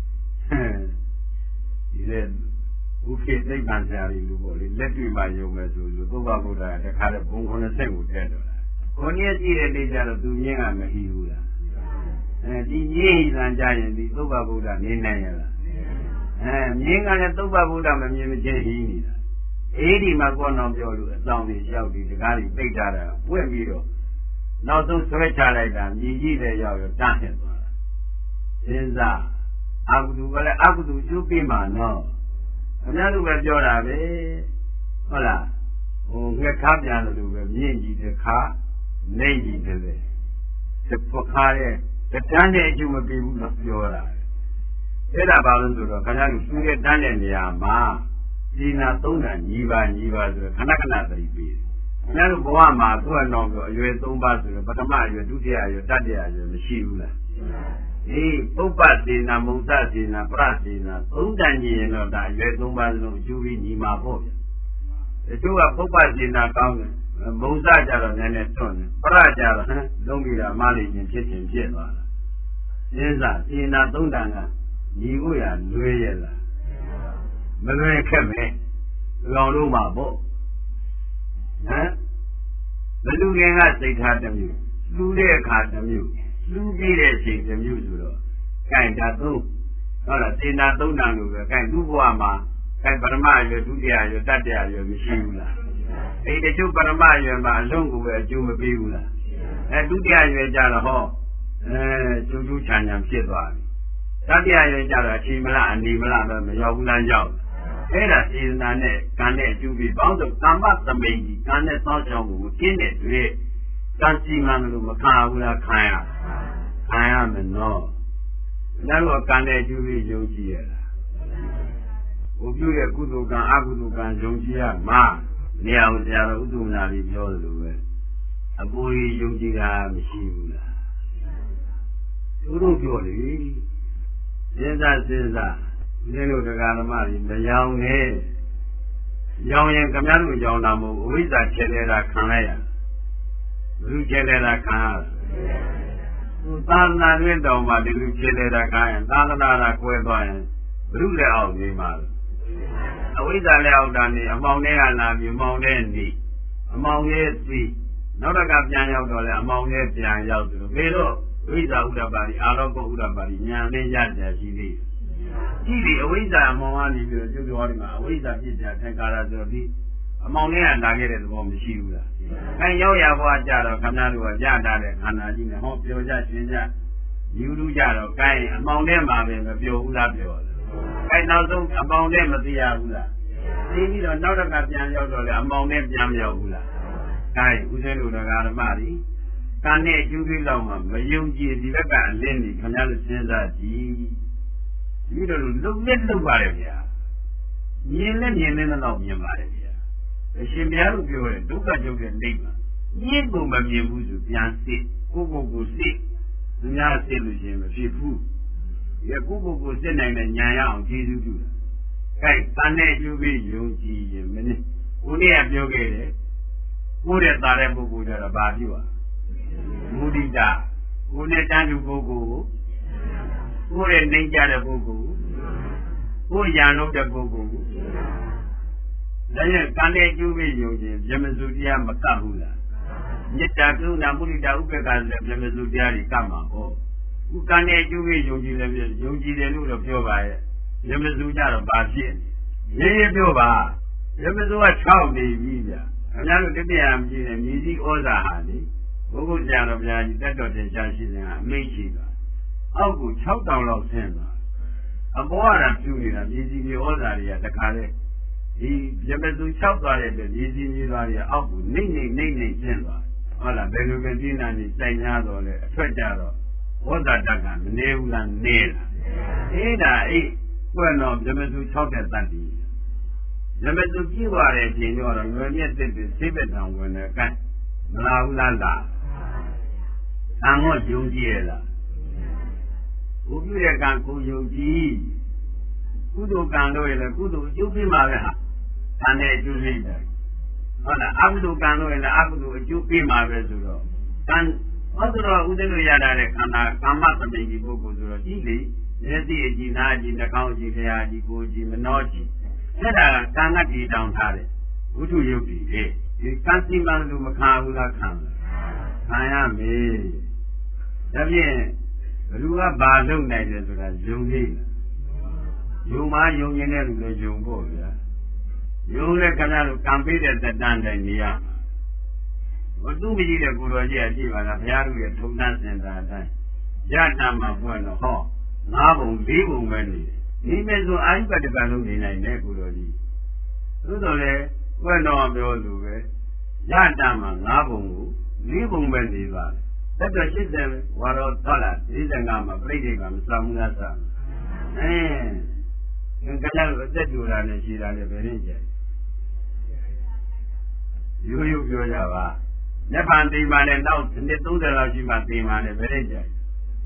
Speaker 2: ဒီလေဥက္ကေသိပ္ပံဆရာကြီးလူပေါ့လေလက်တွေ့မှယုံမယ်ဆိုလို့သုဘဗုဒ္ဓကတခါတည်းဘုံ80ကိုတက်တော့လား9ရက်ကြည့်တဲ့နေ့ကျတော့သူမြင်ကမဟီဘူးလားဒီကြီးဟိသံကြရင်ဒီသုဘဗုဒ္ဓနေနိုင်ရလားမြင်ကလည်းသုဘဗုဒ္ဓမမြင်မချင်းဟီးနေတာဒီမှာကောနောင်ပြောလို့အဆောင်တွေရောက်ဒီတကားတွေပိတ်ထားတာပွင့်ပြီးတော့နောက်ဆုံးဆွဲချလိုက်တာမြည်ကြီးတဲ့ရောက်ရတန်းဖြစ်သွားတာစဉ်းစားအကုသိုလ်ကလည်းအကုသိုလ်ကျုပ်ပြီးမှနော်အများစုပဲပြောတာပဲဟုတ်လားငှက်ခါပြန်လို့ပဲမြင့်ကြီးတဲ့ခါနေကြီးတဲ့စပခါရဲ့တန်းတဲ့အကျိုးမပေးဘူးလို့ပြောတာအဲ့ဒါဘာလို့ဆိုတော့ခင်ဗျားတို့သူ့ရဲ့တန်းတဲ့နေရာမှာဒီနာ3တန်ညီပါဆိုတော့ခဏခဏသတိပေးတယ်။ခင်ဗျားတို့ဘဝမှာသူ့အနောင်ဆိုအရွယ်3ပါးဆိုတော့ပထမအရွယ်ဒုတိယအရွယ်တတိယအရွယ်မရှိဘူးလား။ပုပ္ပစေနာမုဿစေနာပရစေနာ3တန်ညီရင်တော့ဒါအရွယ်3ပါးလုံးကျူပြီးညီမှာပေါ့ဗျ။တချို့ကပုပ္ပစေနာကောင်းတယ်မုဿကြတော့နည်းနည်းတွန့်တယ်ပရကြတော့လုံးပြီးတာမလေးချင်းဖြစ်သွားတာ။စဉ်းစားစေနာ3တန်ကညီဖို့ရလွဲရလားမလွယ်ခက်မယ်လောင်လို့မှာပေါ့ဘလူငယ်ကစိတ်ထားတစ်မျိုးလူတဲ့အခါတစ်မျိုးလူကြည့်တဲ့အချိန်တစ်မျိုးဆိုတော့ကဲဒါသုံးဟုတ်လားစေနာ3တန်လို့ပဲကဲသူ့ဘဝမှာကဲပရမအရွယ်ဒုတိယအရွယ်တတိယအရွယ်မရှိဘူးလားတချို့ပရမအရွယ်မှာအလုံးကိုပဲအကျိုးမပေးဘူးလားဒုတိယအရွယ်ကြတော့ဟောကျူးချမ်းဖြစ်သွားပြီတတိယရွယ်ကြတော့အချိန်မလားအနေမလားတော့မရောက်ဘူးလားရောက်အဲ့ဒါစေနာနဲ့ကံနဲ့အကျိုးပြီးပေါင်းတော့ကာမသမိန်ကြီးကံနဲ့သောကြောင့်ကိုကျင်းတဲ့တွေ့ကံစီမံလို့မခံဘူးလားခံရမယ်နော်ဒါတော့ကံနဲ့အကျိုးပြီးယုံကြည်ရတာဘုပြုရဲ့ကုသိုလ်ကံအကုသိုလ်ကံယုံကြည်ရမှာနေရာကိုဆရာတော်ဥဒ္ဓနာကြီးပြောသလိုပဲအပူကြီးယုံကြည်တာမရှိဘူးလားသူတို့ပြောလေစဉ်းစားဦးဇင်းတို့တရားဓမ္မတွေမယောင်နဲ့ယောင်ရင်ခမည်းတော်ယောင်တာမဟုတ်အဝိဇ္ဇာချဲနေတာခံလိုက်ရလူချဲနေတာခံရသာသနာ့တွင်တော်မှာဒီလူချဲနေတာခံရင်သာသနာ့ကကွဲသွားရင်ဘုရုလည်းအောင်နေမှာအဝိဇ္ဇာလည်းအောင်တာနေအမောင်နဲ့ကလာပြီးအမောင်နဲ့နေအမောင်ရဲ့သိနောက်တစ်ခါပြန်ရောက်တော့လေအမောင်နဲ့ပြန်ရောက်တယ်ဘယ်တော့ဝိဇ္ဇာဥဒ္ဒပါတိအာလောကဥဒ္ဒပါတိဉာဏ်နဲ့ရကြရှိသေးကြည့်ဒီအဝိဇ္ဇာအမောင်ကနေပြီးတော့ကျုပ်တော်ဒီမှာအဝိဇ္ဇာပြစ်ကြထိုင်ကားဆိုတော့ဒီအမောင်နဲ့ကလာခဲ့တဲ့သဘောမရှိဘူးလားအဲရောက်ရဘွားကြတော့ခဏတို့ကရတာတဲ့ခန္ဓာကြီးနဲ့ဟောပြောကြရှင်ကြယူလူကြတော့ကိုင်းအမောင်နဲ့မှာပဲမပြောဘူးလားပြောတယ်အဲနောက်ဆုံးအမောင်နဲ့မသိရဘူးလားသိပြီးတော့နောက်တစ်ခါပြန်ရောက်တော့လေအမောင်နဲ့ပြန်မရောက်ဘူးလားကိုင်းဦးဇင်းတို့ဓမ္မတွေကံနဲ့အကျိုးပေးလောက်မှမယုံကြည်ဒီဘက်ကအလင်းကြီးခင်ဗျားတို့စဉ်းစားကြည့်ဒီလိုလုံနဲ့လုံပါတယ်ဗျာမြင်နဲ့တော့မြင်ပါတယ်ဗျာအရှင်ဘုရားတို့ပြောတယ်ဒုက္ခကျုပ်တဲ့နေမှာမြင်ကိုမမြင်ဘူးဆိုပြန်စစ်ကိုစစ်သူများစစ်လို့ရှိရင်မဖြစ်ဘူးဒီကိုစစ်နိုင်တဲ့ဉာဏ်ရအောင်ကျေးဇူးပြုတာကဲကံနဲ့အကျိုးပေးယုံကြည်ရင်မင်းဦးနေ့ကပြောခဲ့တယ်ကိုယ်တဲ့သားတဲ့ပုဂ္ဂိုလ်ကြတော့ဘာပြုမုဒိတာကိုယ်နဲ့တန်းတူပုဂ္ဂိုလ်ကိုယ်နဲ့နှိမ့်ကြတဲ့ပုဂ္ဂိုလ်ကိုယ်ရံလို့တဲ့ပုဂ္ဂိုလ်ဒါရဲ့ကံနဲ့အကျိုးပေးယုံကြည်ဗြဟ္မစုတရားမကပ်ဘူးလားမေတ္တာကရုဏာမုဒိတာဥပေက္ခလည်းဗြဟ္မစုတရားတွေကပ်မှာပေါ့ဥကံနဲ့အကျိုးပေးယုံကြည်လည်းယုံကြည်တယ်လို့တော့ပြောပါရဲ့ဗြဟ္မစုကြတော့ဘာဖြစ်ရေးပြောပါရမစိုးက6နေပြီဗျအများတို့တတိယမကြည့်နဲ့မြည်စည်းဩဇာဟာလေဘုဂုဆရာတော်ဘုရားကြီးတတ်တော်တင်ရှားရှိစဉ်ကအမိန့်ရှိတာအောက်ကို6000လောက်ဆင်းသွားအပေါ်ကပြူနေတာမြည်စည်းမြေဩဇာတွေကတခါလေဒီရမစိုး6သွားတဲ့အတွက်မြည်စည်းမြေသွားတွေအောက်ကိုနှိမ့်ဆင်းသွားဟုတ်လားဘယ်လိုပဲဒီနာနေစိုက်ညာတော့လေအထွက်ကြတော့ဝဇ္ဇတကမနေဘူးလားနေလားအေးဒါအိကွယ်တော်ရမစိုး6တဲ့တတ်တည်ရမစိုးကြည့်သွားတဲ့အချိန်တော့ငွေမြက်တစ်ပြီးစိတ်ပက်တောင်ဝင်တယ်ကဲမလာဘူးလားလားအံငေါ့ယုံကြည်ရလားကိုပြုတဲ့ကံကိုယုံကြည်ကုသိုလ်ကံလို့ရလေကုသိုလ်အကျိုးပေးမှာပဲဟာတန်တဲ့အကျိုးပေးတယ်ဟုတ်လားအကုသိုလ်ကံလို့ရလေအကုသိုလ်အကျိုးပေးမှာပဲဆိုတော့ကံဟုတ်တော့ဥဒိလို့ရတာတဲ့ခန္ဓာကာမသမိန်ကြီးပုဂ္ဂိုလ်ဆိုတော့ကြည့်လေမျက်စိအကြည့်နားအကြည့်နှာခေါင်းအကြည့်ခရာအကြည့်ကိုယ်အကြည့်မနှောကြည့်အဲ့ဒါကကံကတည်တောင်ထားတယ်ဝိထုယုတ်ကြီးလေဒီကံစီမံလို့မခံဘူးလားခံရမယ်ဒါဖြင့်ဘယ်သူကဘာလုပ်နိုင်တယ်ဆိုတာယုံနေယုံမယုံနေတဲ့လူတွေယုံဖို့ဗျာယုံတဲ့ခဏလို့ကံပေးတဲ့သက်တမ်းတိုင်းနေရဘသူမရှိတဲ့ကိုယ်တော်ကြီးအကြည့်ပါလားဘုရားတို့ရဲ့ထုံတန်းစင်တာအတိုင်းရတာမှာပွင့်တော့ဟော5ပုံ4ပုံပဲနေဒီမဲ့ဆိုအာယုပတ္တကလုံးနေနိုင်တယ်ကိုယ်တော်ကြီးသို့တော်လည်းပွင့်တော့ပြောလို့ပဲရတာမှာ5ပုံကို4ပုံပဲနေပါသက်တော်80ဝါတော်ထွက်လာ45မှာပြိဋိဘံမစမှုလားစကကြလို့အသက်ကြိုတာနဲ့ရှိတာနဲ့ဘယ်နဲ့ကြိုက်ရိုးပြောကြပါမျက်ဖန်သိမ်းပါနဲ့နောက်နှစ်30လောက်ရှိမှသိမ်းပါနဲ့ဘယ်နဲ့ကြိုက်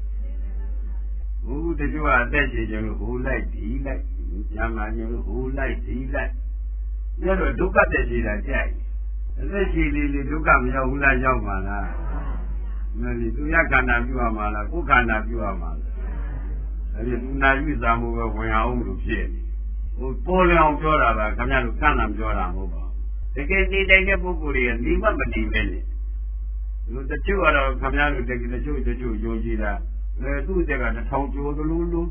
Speaker 2: ဘူးတချို့ကအသက်ရှင်ခြင်းလို့ဟိုလိုက်ဒီလိုက်ညမှာခြင်းလို့ဟိုလိုက်ဒီလိုက်ညတော့ဒုက္ခတက်ရှိတာကြိုက်အသက်ရှိလေးဒုက္ခမရောက်ဘူးလားရောက်ပါလားမလေးသူရခန္ဓာပြုရမှာလားကိုယ်ခန္ဓာပြုရမှာလားအဲဒီသူနာယူစားမှုပဲဝင်အောင်လို့ဖြစ်နေဟိုပေါ်လျောင်ပြောတာကခင်ဗျားတို့ကန့်လန့်ပြောတာမဟုတ်ပါဘူးတကယ်တည်တဲ့ပုဂ္ဂိုလ်တွေကဒီမှမတည်ပဲလေလူတချို့ကတော့ခင်ဗျားတို့တချို့ယုံကြည်တာသူ့တက်က1000ကျော်သလိုလို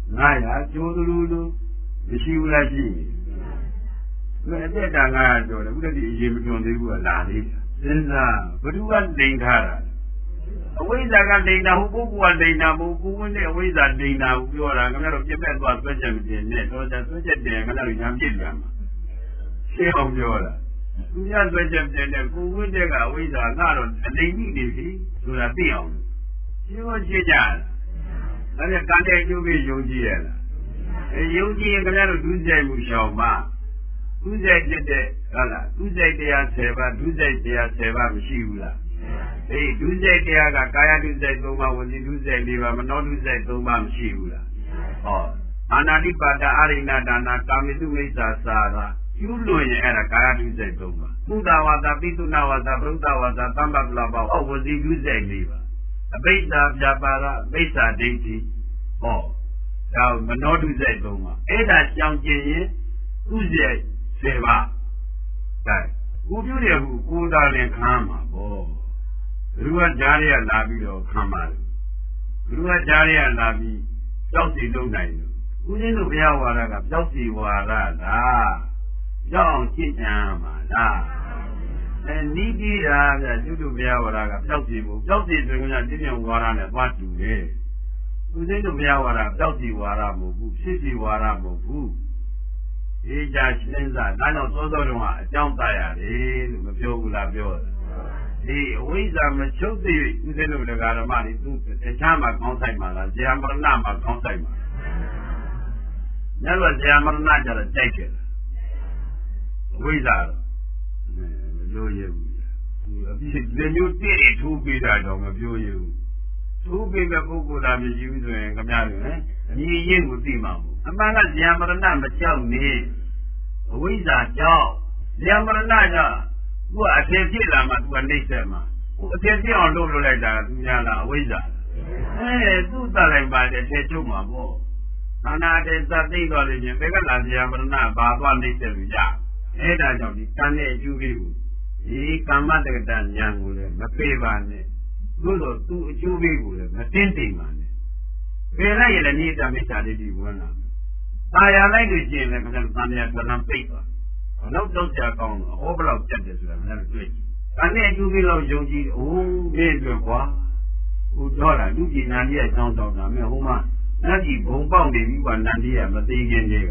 Speaker 2: 900ကျော်သလိုလိုမရှိဘူးလားရှိနေအသက်တာ900ကျော်တယ်ဥဒ္ဒတိအရေးမတွန်သေးဘူးကလာသေးစဉ်းစားဘ누구ကလိန်ထားတာအဝိဇ္ဇာကလိန်တာဟိုပုဂ္ဂိုလ်ကလိန်တာမဟုတ်ကိုယ်ဝင်တဲ့အဝိဇ္ဇာလိန်တာကိုပြောတာခင်ဗျားတို့ပြက်ပြက်သွားဆွဲချက်မတင်နဲ့တော့ဆွဲချက်တင်ခင်ဗျားတို့ညာပြစ်ကြမှာရှင်းအောင်ပြောတာသူရဆွဲချက်တင်တဲ့ကိုယ်ဝင်တဲ့ကအဝိဇ္ဇာကတော့အလိန်ကြီးနေပြီဆိုတာသိအောင်ရှင်းဖို့ကြည့်ကြတာဒါနဲ့ကံတဲ့အကျိုးပေးယုံကြည်ရလားယုံကြည်ရင်ခင်ဗျားတို့ဒုစရိုက်မှုရှောင်ပါဒုစရိုက်ဖြစ်တဲ့ဟုတ်လားဒုစရိုက်တရား10ပါးဒုစရိုက်တရား10ပါးမရှိဘူးလားအေးဒုစရိုက်တရားကကာယဒုစရိုက်3ပါးဝစီဒုစရိုက်4ပါးမနောဒုစရိုက်3ပါးမရှိဘူးလားဟောအာနာတိပါဒအာရိဏဒါနာကာမိတုမိစ္ဆာစာရာကျူးလွန်ရင်အဲ့ဒါကာယဒုစရိုက်3ပါးသုဒ္ဓဝါဒပိသုနာဝါဒဗုဒ္ဓဝါဒသမ္ပပလပါဝစီဒုစရိုက်4ပါးအဘိဓါပြပါရမိစ္ဆာဒိဋ္ဌိဟောဒါမနောဒုစရိုက်3ပါးအဲ့ဒါကြောင်ကျင်ရင်ဒုစရိုက်10ပါးဒါကိုပြုတယ်ဟုကိုယ်သာလင်ခံမှာပေါ့ဘုရားကြားရလာပြီးတော့ခံပါလေဘုရားကြားရလာပြီးကြောက်စီလုံးနိုင်တယ်ဦးဇင်းတို့ဘုရားဝါဒကကြောက်စီဝါဒလားကြောက်အောင်ကြည့်ကြမှာလားနီးပြီးတာဗျကျွတ်တို့ဘုရားဝါဒကကြောက်စီမှုကြောက်စီဆိုရင်ကပြင်းဝါဒနဲ့သွားတူတယ်ဦးဇင်းတို့ဘုရားဝါဒကြောက်စီဝါဒမဟုတ်ဘူးဖြစ်စီဝါဒမဟုတ်ဘူးဒီကြရှင်းစားဒါကြောင့်သောသောတုန်းကအကြောင်းသားရတယ်လို့မပြောဘူးလားပြောတယ်ဒီအဝိဇ္ဇာမချုပ်သေးဦးဇင်းတို့ဓမ္မတွေသူတခြားမှာကောင်းဆိုင်ပါလားဇာမရဏမှာကောင်းဆိုင်ပါညလောဇာမရဏကြတော့ကြိုက်တယ်အဝိဇ္ဇာတော့မပြောရဘူးအပြည့်ဒီမျိုးတည့်ရထိုးပေးတာတော့မပြောရဘူးထိုးပေးမဲ့ပုဂ္ဂိုလ်သားမရှိဘူးဆိုရင်ခင်ဗျားတို့ဟင်အမြင်ရင်းကိုသိမှာမဟုတ်အမှန်ကဇာမရဏမကြောက်နေအဝိဇ္ဇာကြောင့်ဇာမရဏကသူကအထင်ဖြစ်လာမှသူကနှိမ့်ဆက်မှာဟိုအထင်ဖြစ်အောင်လုပ်လိုက်တာသူများလားအဝိဇ္ဇာသူ့တတ်လိုက်ပါတယ်ထဲချုပ်မှာပေါ့ခန္ဓာတဲ့သတ်သိတော်လို့ချင်းဘယ်ကလာဇာမရဏဘာသွားနှိမ့်ဆက်လို့ရအဲ့ဒါကြောင့်ဒီကံနဲ့အကျိုးပေးကိုဒီကာမတက္ကတဉာဏ်ကိုလည်းမပေးပါနဲ့သို့တော့သူ့အကျိုးပေးကိုလည်းမတင်းတိမ်ပါနဲ့ပင်လိုက်ရလည်းနိစ္စမိစ္ဆာဒိဋ္ဌိဝင်လာမယ်။ตายရလိုက်လို့ရှိရင်လည်းခင်ဗျားသံဃာကလမ်းပိတ်သွား။ဟလောက်တော့ကြာကောင်းတော့ဟောဘလောက်တက်တယ်ဆိုတာလည်းတွေ့ဒါနဲ့အကျိုးပြီးလောက်ယုံကြည်အိုးမင်းအတွက်ကွာဟိုတော့လားလူကြီးနန္ဒီရဲ့ကြောင်းဆောင်တာမဲ့ဟိုမှာနတ်ကြီးဘုံပေါက်နေပြီကွာနန္ဒီကမသိခင်ကြီးက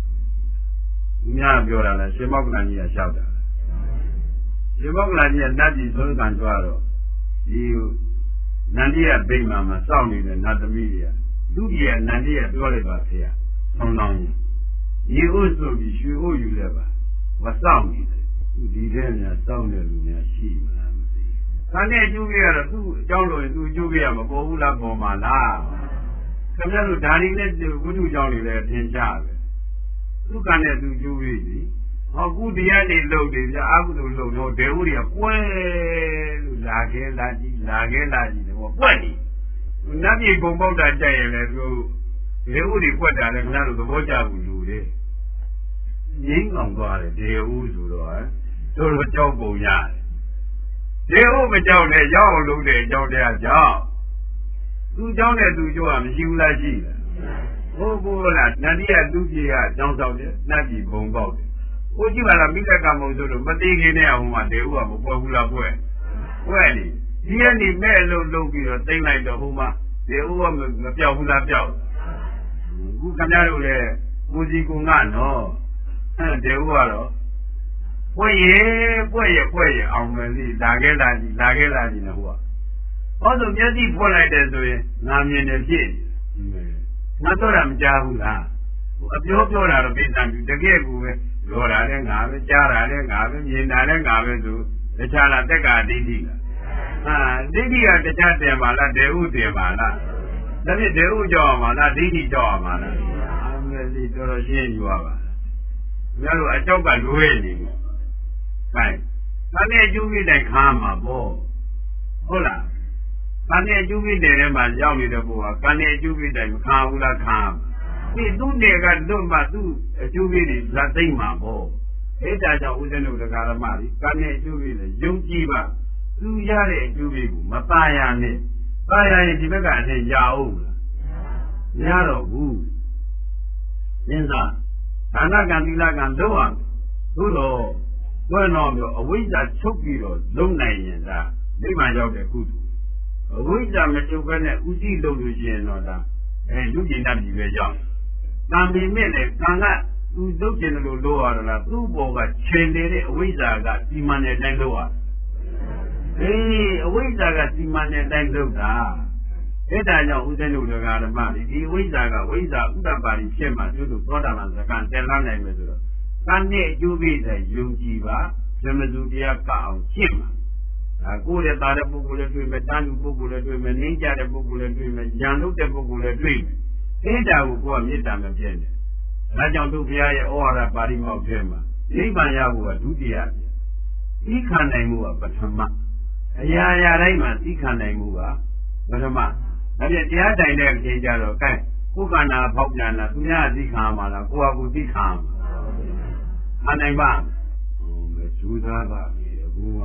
Speaker 2: များပြောတာလားရှင်မောက္ကလန်ကြီးကရှောက်တာလားရှင်မောက္ကလန်ကြီးကနတ်ကြီးသုံးကန်ကြွားတော့ဒီနန္ဒီရဲ့ဗိမာန်မှာစောင့်နေတဲ့နတ်သမီးတွေကလူကြီးကနန္ဒီရဲ့ပြောလိုက်ပါဖေ။ဆောင်းလောင်းကြီးရေဥဆိုပြီးရွှေဥယူလိုက်ပါမစောင့်နေတယ်ဒီထဲမှာစောင့်နေလူများရှိမလားမသိဘူး။ဒါနဲ့အကျိုးကြီးကတော့သူ့အကြောင်းလို့သူ့အကျိုးကြီးကမပေါ်ဘူးလားပေါ်မှာလား။ခင်ဗျားတို့ဒါရီနဲ့ဝိတုအကြောင်းတွေလည်းသင်ကြားပဲ။သူကနဲ့သူအကျိုးကြီးကြီးဟောကုတရားတွေလုပ်တယ်ဗျာအကုသိုလ်လုပ်တော့ဒေဝတွေကကွဲလို့လာခဲလာကြည့်တယ်ဟောပွက်နေနတ်ပြည်ပုံပေါက်တာကြက်ရင်လည်းသူဒေဝတွေပွက်တာလည်းခင်ဗျားတို့သဘောကျဘူးလူတွေငိမ့်အောင်သွားတယ်ဒေဝဆိုတော့တို့ကြောက်ပုံရတယ်ဒေဝမကြောက်နဲ့ရောက်အောင်လုပ်တဲ့အကြောင်းတရားကြောင့်သူเจ้าနဲ့သူကြောက်မရှိဘူးလားရှိတယ်ဟုတ်ဘူးလားနန္ဒီကသူကြီးကကြောင်းဆောင်တယ်နတ်ပြည်ပုံပေါက်တယ်ဟိုကြည့်ပါလားမိကကမုံဆိုလို့မသိခင်နဲ့ဟိုမှာဒေဝကမပွဲဘူးလားပွဲလေဒီကနေ့မဲ့လို့လုပ်ပြီးတော့တိမ့်လိုက်တော့ဟိုမှာဒေဝကမပြောက်ဘူးလားပြောက်ခုခင်ဗျားတို့လည်းကိုစီကုံကနော်ဒေဝကတော့ပွဲရအောင်မယ်လေလာခဲ့လာကြည့်နော်ဟိုကဟောဆိုမျက်စိဖွင့်လိုက်တယ်ဆိုရင်ငါမြင်တယ်ဖြစ်ငါတော့မကြားဘူးလားအပြောတာတော့ပြတန်ပြီတကယ်ကူပဲပြောတာလည်းငါပဲကြားတာလည်းငါပဲမြင်တာလည်းငါပဲဆိုတခြားလားတက္ကာဒိဋ္ဌိလားဒိဋ္ဌိကတခြားတယ်ပါလားဒေဟုတယ်ပါလားဒါဖြင့်ဒေဟုကြောက်အောင်ပါလားဒိဋ္ဌိကြောက်အောင်ပါလားအမေလီတော်ရှင်းယူပါလားငါတို့အကြောက်ကလွဲနေပြီခိုင်းဒါနဲ့အကျိုးပြတိုင်ခါမှာပေါ့ဟုတ်လားဒါနဲ့အကျိုးပြတဲ့ထဲမှာရောက်နေတဲ့ဘုရားကံနဲ့အကျိုးပြတိုင်မခါဘူးလားခါဒီသူ့နယ်ကလွတ်မှသူ့အကျိုးပြတွေဇာသိမ့်မှာပေါ့အဲ့ဒါကြောင့်ဦးဇင်းတို့တရားဓမ္မတွေကံနဲ့အကျိုးပြတွေယုံကြည်ပါသူရတဲ့အကျိုးပြကိုမပါရနဲ့ပါရရင်ဒီဘက်ကအထင်ရအောင်လားမရတော့ဘူးသင်္သာဒါနကံသီလကံလုံးဝသို့တော့ဘယ်တော့မျိုးအဝိဇ္ဇာချုပ်ပြီးတော့လုံးနိုင်ရင်ဒါနိဗ္ဗာန်ရောက်တဲ့ကုသိုလ်အဝိဇ္ဇာမချုပ်ဘဲနဲ့ဥသိလုပ်လို့ရှိရင်တော့ဒါလူကျင်တတ်ပြီပဲကြောက်ကံပေမဲ့လည်းကံကသူလုပ်ကျင်တယ်လို့လို့ရတာလားသူ့ဘောကချိန်နေတဲ့အဝိဇ္ဇာကစီမံတဲ့အတိုင်းလုပ်ရအဝိဇ္ဇာကစီမံတဲ့အတိုင်းလုပ်တာအဲ့ဒါကြောင့်ဦးဇင်းတို့ဓမ္မတွေဒီဝိဇ္ဇာကဝိဇ္ဇာဥဒ္ဒပါတိဖြစ်မှသူတို့သောတာပန်စကံတက်လာနိုင်မယ်ဆိုတော့ကံနဲ့အကျိုးပေးတဲ့ယုံကြည်ပါဇမစုတရားကအောင်ရှင်းပါကိုယ်ရဲ့တာတဲ့ပုဂ္ဂိုလ်လည်းတွေ့မယ်တန်လူပုဂ္ဂိုလ်လည်းတွေ့မယ်နှင်းကြတဲ့ပုဂ္ဂိုလ်လည်းတွေ့မယ်ဉာဏ်လုတဲ့ပုဂ္ဂိုလ်လည်းတွေ့မယ်အဲ့ဒါကိုကိုယ်ကမေတ္တာမပြည့်နဲ့ဒါကြောင့်သူဘုရားရဲ့ဩဝါဒပါဠိမောက်ထဲမှာနိဗ္ဗာန်ရဖို့ကဒုတိယသီးခံနိုင်မှုကပထမအရာရာတိုင်းမှာသီးခံနိုင်မှုကပထမဒါပြတရားတိုင်တဲ့အချိန်ကျတော့ကိုယ်ခန္ဓာဖောက်ပြန်လာသူများသီးခံမှာလားကိုယ်ကသီးခံမှာနိုင်ပါမကျူးသားပါပြီအခုက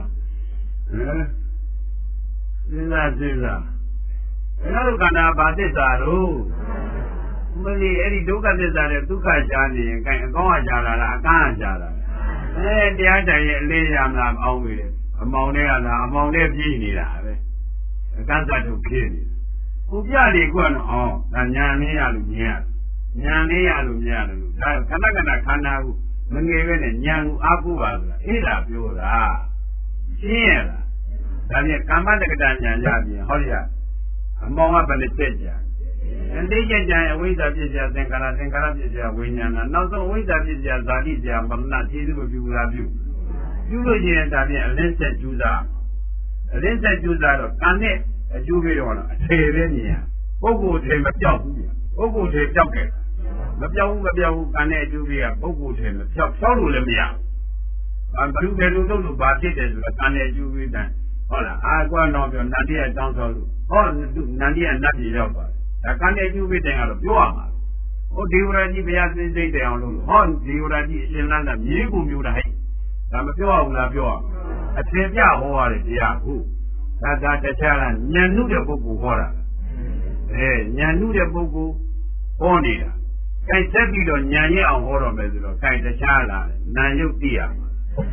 Speaker 2: စဉ်းစားအဲ့လိုခန္ဓာဘာသစ္စာတော့မလေးအဲ့ဒီဒုက္ခသစ္စာနဲ့ဒုက္ခရှားနေရင်အကောင်းကရှားလာလားအကန်းကရှားလာတရားတိုင်ရဲ့အလေးရမလားမအောင်ပြီလေအမောင်နဲ့ကလားအမောင်နဲ့ပြည်နေတာပဲအကန့်သတ်ထုတ်ဖြစ်နေဟိုပြလေကတော့ဒါညာလေးရလို့မြင်ရတယ်လို့ဒါခဏခဏခန္ဓာကိုမငယ်ပဲနဲ့ညာကိုအားကိုးပါဆိုတာအဲ့ဒါပြောတာရှင်းရလားဒါပြန်ကာမတက္ကတာညာရပြင်ဟောဒီကအမောင်ကဘယ်နဲ့တက်ကြအတိတ်ကြံအဝိဇ္ဇာဖြစ်ကြသင်္ခါရဖြစ်ကြဝိညာဏနောက်ဆုံးအဝိဇ္ဇာဖြစ်ကြဇာတိကြမရဏခြေစုမပြုလားပြုလို့ရင်ဒါပြန်အလင်းဆက်ကျူးစားတော့ကံနဲ့အကျိုးပေးတော့အထေပဲမြင်ရပုဂ္ဂိုလ်ထေမပြောက်ဘူးပုဂ္ဂိုလ်ထေပြောက်တယ်မပြောက်ဘူးကံနဲ့အကျိုးပေးကပုဂ္ဂိုလ်ထေမပြောက်လို့လည်းမရဘူးဘယ်လိုလုပ်လို့ဘာဖြစ်တယ်ဆိုတော့ကံနဲ့အကျိုးပေးတယ်ဟုတ်လားအာကွာတော့ပြောနန္ဒီရဲ့တောင်းဆောလို့ဟောနန္ဒီရဲ့နတ်ပြည်ရောက်ပါတယ်ဒါကံနဲ့အကျိုးပေးတယ်ကတော့ပြောရမှာဟောဒေဝရာကြီးဘုရားသိသိတယ်အောင်လို့ဟောဒေဝရာကြီးအရှင်လန်းကမြေကိုမျိုးတာဟဲ့ဒါမပြောရဘူးလားပြောရအထင်ပြဟောရတယ်တရားဟုတ်ဒါတခြားလားဉာဏ်နုတဲ့ပုဂ္ဂိုလ်ဟောတာဉာဏ်နုတဲ့ပုဂ္ဂိုလ်ဟောနေတာခိုင်ဆက်ပြီးတော့ဉာဏ်ရအောင်ဟောတော့မယ်ဆိုတော့ခိုင်တခြားလာနာယုတ်သိရမှာ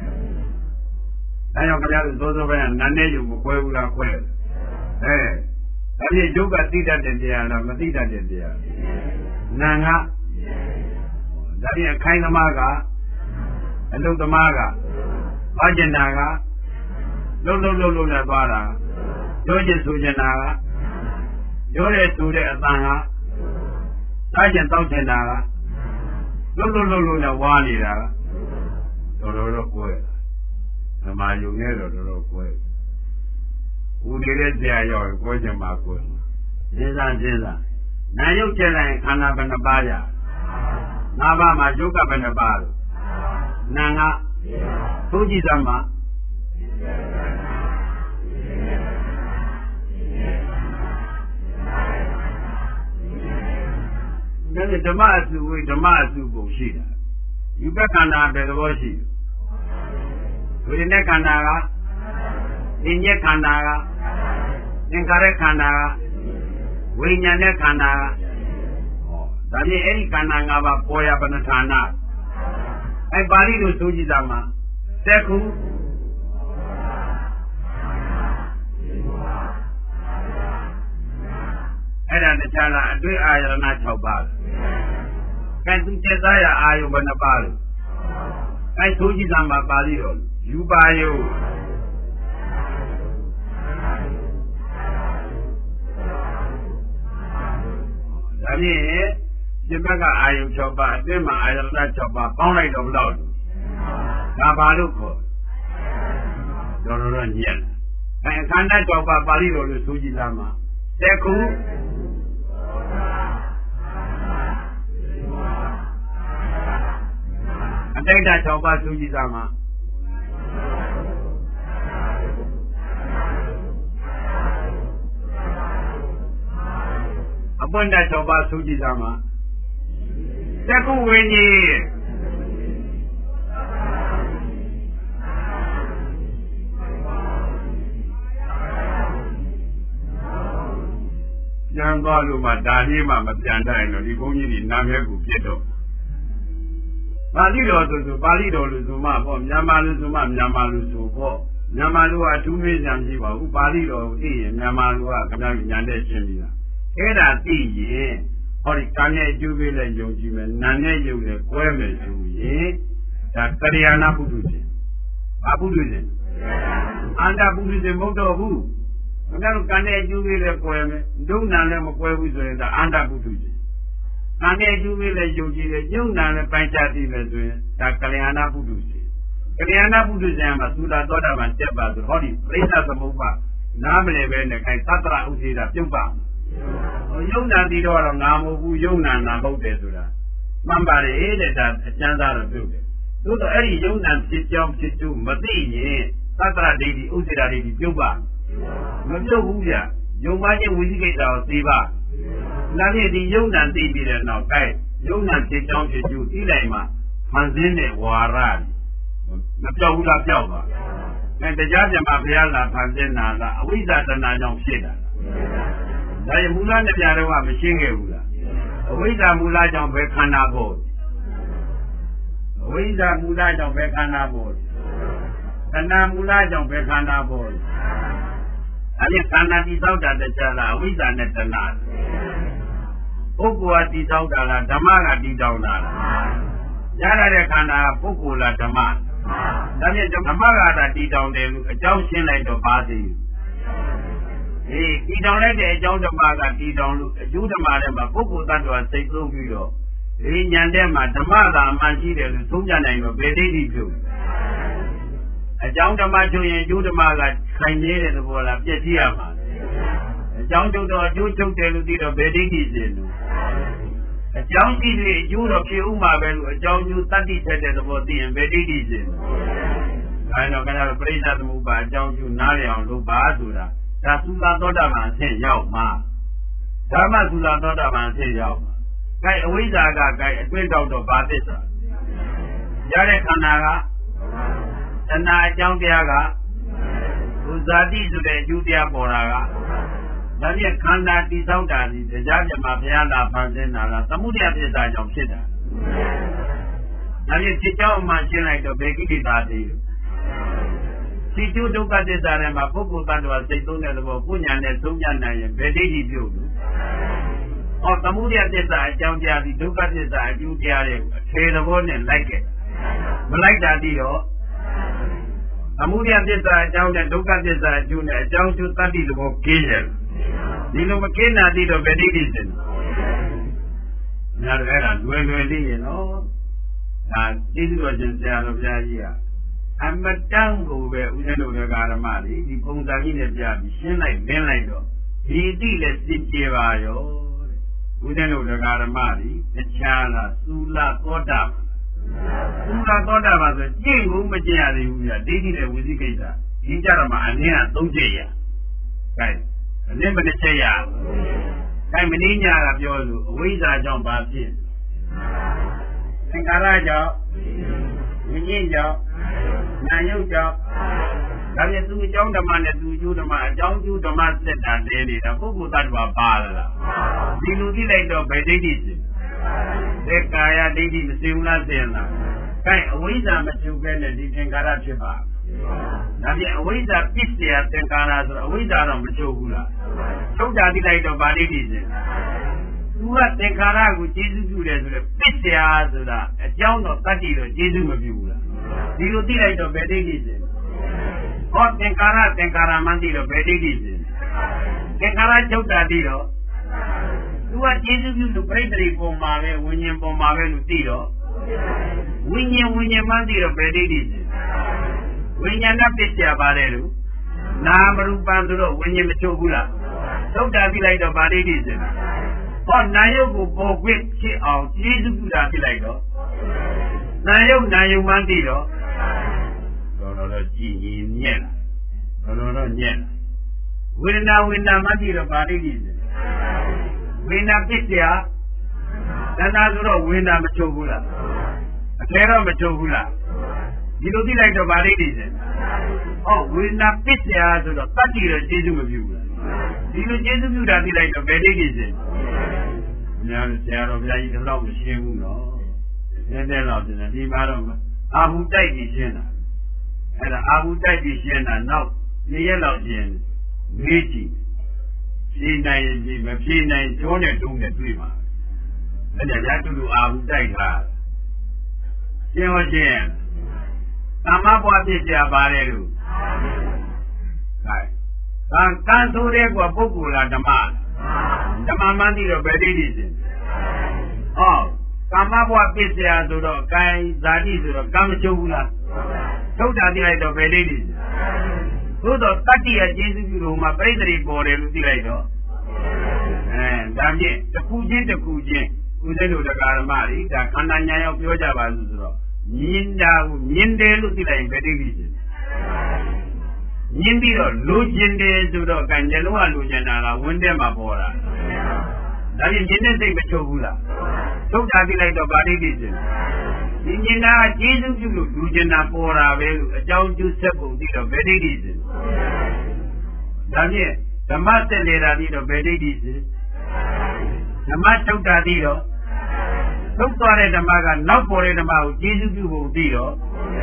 Speaker 2: အဲကြောင့်ခင်ဗျားတို့သောသောပိုင်းကနာနဲ့ယုတ်မခွဲဘူးလားခွဲဒါဖြင့်ယုတ်ကသိတတ်တဲ့တရားလားမသိတတ်တဲ့တရားနာကဒါဖြင့်ခိုင်သမားကအလုသမားကဘာကျင်နာကလှုပ်နဲ့သွားတာပြောချင်ဆိုချင်တာကပြောတဲ့ဆိုတဲ့အတန်ကစားချင်တောက်ချင်တာကလှုပ်နဲ့ဝါနေတာကတော်ကွဲဓမ္မယုံနဲ့တော့တော်ကွဲဦးနေတဲ့တရားရောက်ကိုယ်ချင်မှာကိုယ်စဉ်းစားနာယုတ်ကျက်လိုက်ခန္ဓာဘယ်နှပါးရငါးပါးမှာယုတ်ကဘယ်နှပါးလို့နာငါသိုးကြည့်သမှာဒါနဲ့ဓမ္မအစုဝေဓမ္မအစုပုံရှိတာယူပခန္ဓာဘယ်သဘောရှိဝိညာဉ်ခန္ဓာကဉာဏ်ခန္ဓာကသင်္ခါရခန္ဓာကဝိညာဉ်နဲ့ခန္ဓာကဒါဖြင့်အဲ့ဒီခန္ဓာ၅ပါးပေါ်ရပဏဌာနအဲ့ပါဠိလိုဆိုကြည့်တာမှာသက္ခုအဲ့ဒါတခြားလားအတွေ့အာရဏ6ပါးကဲသူကျက်သားရအာယုဘယ်နှပါးလို့အဲ့ဆိုကြည့်တာမှာပါဠိတော်ယူပါယုဒါဖြင့်ဒီဘက်ကအာယု6ပါးအတွင်းမှာအာရဏ6ပါးပေါင်းလိုက်တော့ဘယ်လောက်ဒါပါလို့ခေါ်တော်ညက်အခန္ဓာ6ပါးပါဠိတော်လို့ဆိုကြည့်တာမှာသက္ခုအတိတ်6ပါးဆိုကြည့်တာမှာအပွင့်6ပါးဆိုကြည့်တာမှာသက္ခုဝိညာဉ်ပြန်သွားလို့မှဒါလေးမှမပြန်တိုင်းတော့ဒီဘုန်းကြီးတွေနာမည်ကိုပြတ်တော့ပါဠိတော်ဆိုပါဠိတော်လို့ဆိုမှပေါ့မြန်မာလို့ဆိုမှမြန်မာလို့ဆိုပေါ့မြန်မာလူကအထူးမေးကြံကြည့်ပါဘူးပါဠိတော်ကိုသိရင်မြန်မာလူကခင်ဗျားညာတဲ့ရှင်းပြီးတာအဲ့ဒါသိရင်ဟောဒီကံနဲ့အကျိုးပေးလိုက်ယုံကြည်မယ်နာနဲ့ယုံနဲ့ကွဲမယ်ဆိုရင်ဒါတရိယာနာပုထုရှင်ဘာပုထုရှင်အန္တပုထုရှင်မဟုတ်တော့ဘူးခင်ဗျားတို့ကံနဲ့အကျိုးပေးလဲကွဲမယ်ဒုက္ခနာလည်းမကွဲဘူးဆိုရင်ဒါအန္တပုထုရှင်ကံနဲ့အကျိုးပေးလဲယုံကြည်တယ်ယုံနာလည်းပိုင်းခြားသိမယ်ဆိုရင်ဒါကလျာဏပုထုရှင်ကလျာဏပုထုရှင်မှာသုဒ္ဓသောတာပန်တက်ပါဆိုဟောဒီပြိဿသမုပ္ပါနားမလဲပဲနဲ့ခိုင်သတ္တရဥစေတာပြုတ်ပါယုံနာတည်တော့ငါမဟုတ်ဘူးယုံနာနာဟုတ်တယ်ဆိုတာမှန်ပါတယ်တဲ့ဒါအကျမ်းသာတော့ပြုတ်တယ်သို့တော့အဲ့ဒီယုံနာဖြစ်ကြောင်းဖြစ်ကျိုးမသိရင်သတ္တရဒိဋ္ဌိဥစေတာဒိဋ္ဌိပြုတ်ပါမပြုတ်ဘူးဗျယုံပါခြင်းဝိသိကိစ္စကိုသိပါနာမည်ဒီယုံနာသိပြီးတဲ့နောက်အဲယုံနာဖြစ်ကြောင်းဖြစ်ကျိုးသိလိုက်မှဖန်ဆင်းတဲ့ဝါရမပြောက်ဘူးလားပြောက်ပါအဲတရားပြန်မှာဘုရားလာဖန်ဆင်းတာလားအဝိဇ္ဇာတဏှာကြောင့်ဖြစ်တာဒါရမူလနဲ့ပြတော့မရှင်းခဲ့ဘူးလားအဝိဇ္ဇာမူလကြောင့်ပဲခန္ဓာပေါ်အဝိဇ္ဇာမူလကြောင့်ပဲခန္ဓာပေါ်တဏှာမူလကြောင့်ပဲခန္ဓာပေါ်အဲ့ဒီခန္ဓာတိသောတာတရားလားအဝိဇ္ဇာနဲ့တဏှာပုဂ္ဂိုလ်ကတိသောတာလားဓမ္မကတိသောတာလားရရတဲ့ခန္ဓာပုဂ္ဂိုလ်လားဓမ္မဒါဖြင့်ဓမ္မကသာတိသောတယ်လို့အကြောင်းရှင်းလိုက်တော့ပါသေးတယ်ဒီတောင်လိုက်တဲ့အကြောင်းဓမ္မကဒီတောင်လို့အကျိုးဓမ္မထဲမှာပုဂ္ဂိုလ်တ attva စိတ်သုံးပြီးတော့ဒီဉာဏ်ထဲမှာဓမ္မသာအမှန်ရှိတယ်လို့သုံးကြနိုင်တော့ဘယ်ဒိဋ္ဌိပြုအကြောင်းဓမ္မချုပ်ရင်အကျိုးဓမ္မကခိုင်နေတဲ့သဘောလားပြည့်စည်ရမှာအကြောင်းချုပ်တော့အကျိုးချုပ်တယ်လို့သိတော့ဘယ်ဒိဋ္ဌိစင်လို့အကြောင်းကြည့်ပြီးအကျိုးတော့ဖြစ်ဥမှာပဲလို့အကြောင်းကျိုးတတ္တိဆက်တဲ့သဘောသိရင်ဘယ်ဒိဋ္ဌိစင်အဲတော့ခင်ဗျားတို့ပရိစ္ဆေသမုပ္ပါအကြောင်းကျိုးနားလည်အောင်လုပ်ပါဆိုတာဒါသုသာသောတာပန်အဆင့်ရောက်မှာဓမ္မသုသာသောတာပန်အဆင့်ရောက်မှာကဲအဝိဇ္ဇာကကဲအတွင်းတော့ဘာသစ္စာရတဲ့ခန္ဓာကတဏှာအကြောင်းတရားကဥဇာတိဆိုတဲ့အကျိုးတရားပေါ်တာကဒါဖြင့်ခန္ဓာတိဆောက်တာဒီတရားပြမှာဘုရားလာဖန်ဆင်းတာလားသမုဒယပစ္စကြောင့်ဖြစ်တာဒါဖြင့်จิตကြောင့်မှရှင်းလိုက်တော့ဘေကိတိတာတိစိတ်ဒုက္ခသစ္စာထဲမှာပုဂ္ဂိုလ်တ attva စိတ်သုံးတဲ့သဘောပုညာနဲ့သုံးပြနိုင်ရင်ဘယ်ဒိဋ္ဌိပြုတ်လို့ဟောသမုဒယသစ္စာအကြောင်းကြားပြီးဒုက္ခသစ္စာအကျိုးတရားရဲ့အခြေသဘောနဲ့လိုက်ခဲ့မလိုက်တာတိတော့သမုဒယသစ္စာအကြောင်းနဲ့ဒုက္ခသစ္စာအကျိုးနဲ့အကြောင်းကျိုးတတ္တိသဘောကင်းရဲ့ဒီလိုမကင်းတာတိတော့ဘယ်ဒိဋ္ဌိစင်ညာတော့အဲ့ဒါလွယ်လွယ်လေးရေနော်ဒါကျေးဇူးတော်ရှင်ဆရာတော်ဘုရားကြီးကအမတန်ကိုပဲဦးဇင်းတို့ဓမ္မတွေဒီပုံစံကြီးနဲ့ပြပြီးရှင်းလိုက်လင်းလိုက်တော့ဒီတိလည်းသိကျေပါရောတဲ့ဦးဇင်းတို့ဓမ္မတွေတခြားလားသုလသောတာသုလသောတာပါဆိုကြင့်ကိုမကြင့်ရသေးဘူးပြဒိဋ္ဌိနဲ့ဝိသိကိစ္စဒီကြတော့မှအနည်းက၃ချက်ရကဲအနည်းမတစ်ချက်ရကဲမင်းညာကပြောလို့အဝိဇ္ဇာကြောင့်ဘာဖြစ်သင်္ခါရကြောင့်ဝိညာဉ်ကြောင့်နာယုတ်ကြောင့်ဒါပြန်သူအကြောင်းဓမ္မနဲ့သူအကျိုးဓမ္မအကြောင်းကျိုးဓမ္မစက်တာလဲနေတာပုဂ္ဂိုလ်တ attva ပါလားဒီလိုကြည့်လိုက်တော့ဘယ်ဒိဋ္ဌိစင်သေကာယဒိဋ္ဌိမစင်ဘူးလားစင်လားကဲအဝိဇ္ဇာမချုပ်ပဲနဲ့ဒီသင်္ခါရဖြစ်ပါဒါပြန်အဝိဇ္ဇာပစ္စယသင်္ခါရဆိုတော့အဝိဇ္ဇာတော့မချုပ်ဘူးလားချုပ်တာကြည့်လိုက်တော့ဗာဒိဋ္ဌိစင်သူကသင်္ခါရကိုကျေစုပြုတယ်ဆိုတော့ပစ္စယဆိုတာအကြောင်းတော့တတ္တိတော့ကျေစုမပြုဘူးလားဒီလိုသိလိုက်တော့ဘယ်ဒိဋ္ဌိစင်ဟောသင်္ခါရမှန်းသိတော့ဘယ်ဒိဋ္ဌိစင်သင်္ခါရချုပ်တာသိတော့သူကကျေစုပြုလို့ပြိတ္တိပုံမှာပဲဝိညာဉ်ပုံမှာပဲလို့သိတော့ဝိညာဉ်မှန်းသိတော့ဘယ်ဒိဋ္ဌိစင်ဝိညာဏပစ္စယပါတယ်လို့နာမရူပံဆိုတော့ဝိညာဉ်မချုပ်ဘူးလားချုပ်တာသိလိုက်တော့ဗာဒိဋ္ဌိစင်ဟောနာယုတ်ကိုပေါ်ခွင့်ဖြစ်အောင်ကျေစုပြုတာသိလိုက်တော့နာယုတ်မှန်းသိတော့တော့ကြည်ရင်ညက်လာတော့ညက်လာဝေဒနာမှန်းသိတော့ဗာဒိဋ္ဌိစင်ဝေဒနာပစ္စယသန္တာဆိုတော့ဝေဒနာမချုပ်ဘူးလားအထဲတော့မချုပ်ဘူးလားဒီလိုသိလိုက်တော့ဗာဒိဋ္ဌိစင်ဟောဝေဒနာပစ္စယဆိုတော့တတ္တိတော့ကျေစုမပြုဘူးလားဒီလိုကျေစုပြုတာသိလိုက်တော့ဘယ်ဒိဋ္ဌိစင်များဆရာတော်ဘုရားကြီးတော့မရှင်းဘူးနော်နည်းနည်းတော့ဒီမှာတော့အာဟုတိုက်ပြီးရှင်းတာအဲ့ဒါအာဟုတိုက်ပြီးရှင်းတာနောက်နေ့ရက်လောက်ရှင်းမေးကြည့်ဖြေနိုင်ရင်မဖြေနိုင်ကျောနဲ့တုံးနဲ့တွေ့ပါအဲ့ဒါရတူတူအာဟုတိုက်တာရှင်းရှင်းသမ္မာဘွားဖြစ်ကြပါတယ်လို့ကံဆိုတဲ့ကွာပုဂ္ဂိုလ်လားဓမ္မမှန်းသိတော့ဘယ်ဒိဋ္ဌိစင်ဟောကာမဘဝပစ္စယဆိုတော့ကံဇာတိဆိုတော့ကံမချုပ်ဘူးလားထုတ်တာသိလိုက်တော့ဘယ်ဒိဋ္ဌိစင်သို့တော့တတ္တိယကျေစုပြုလို့မှပြိတ္တိပေါ်တယ်လို့သိလိုက်တော့ဒါဖြင့်တစ်ခုချင်းဦးဇင်းတို့တရားဓမ္မတွေဒါခန္ဓာညာရောက်ပြောကြပါလို့ဆိုတော့မြင်တာကိုမြင်တယ်လို့သိလိုက်ရင်ဘယ်ဒိဋ္ဌိစင်မြင်ပြီးတော့လိုချင်တယ်ဆိုတော့ကံဉာဏ်လုံးကလိုချင်တာလားဝင်တဲ့မှာပေါ်တာဒါပြင်မြင်တဲ့စိတ်မချုပ်ဘူးလားထုတ်တာသိလိုက်တော့ဗာဒိဋ္ဌိစင်ဒီမြင်တာကကျေစုပြုလို့လူချင်တာပေါ်တာပဲလို့အကြောင်းကျိုးဆက်ပုံသိတော့ဗေဒိဋ္ဌိစင်ဒါဖြင့်ဓမ္မဆက်နေတာသိတော့ဗေဒိဋ္ဌိစင်ဓမ္မထုတ်တာသိတော့ထုတ်သွားတဲ့ဓမ္မကနောက်ပေါ်တဲ့ဓမ္မကိုကျေစုပြုပုံသိတော့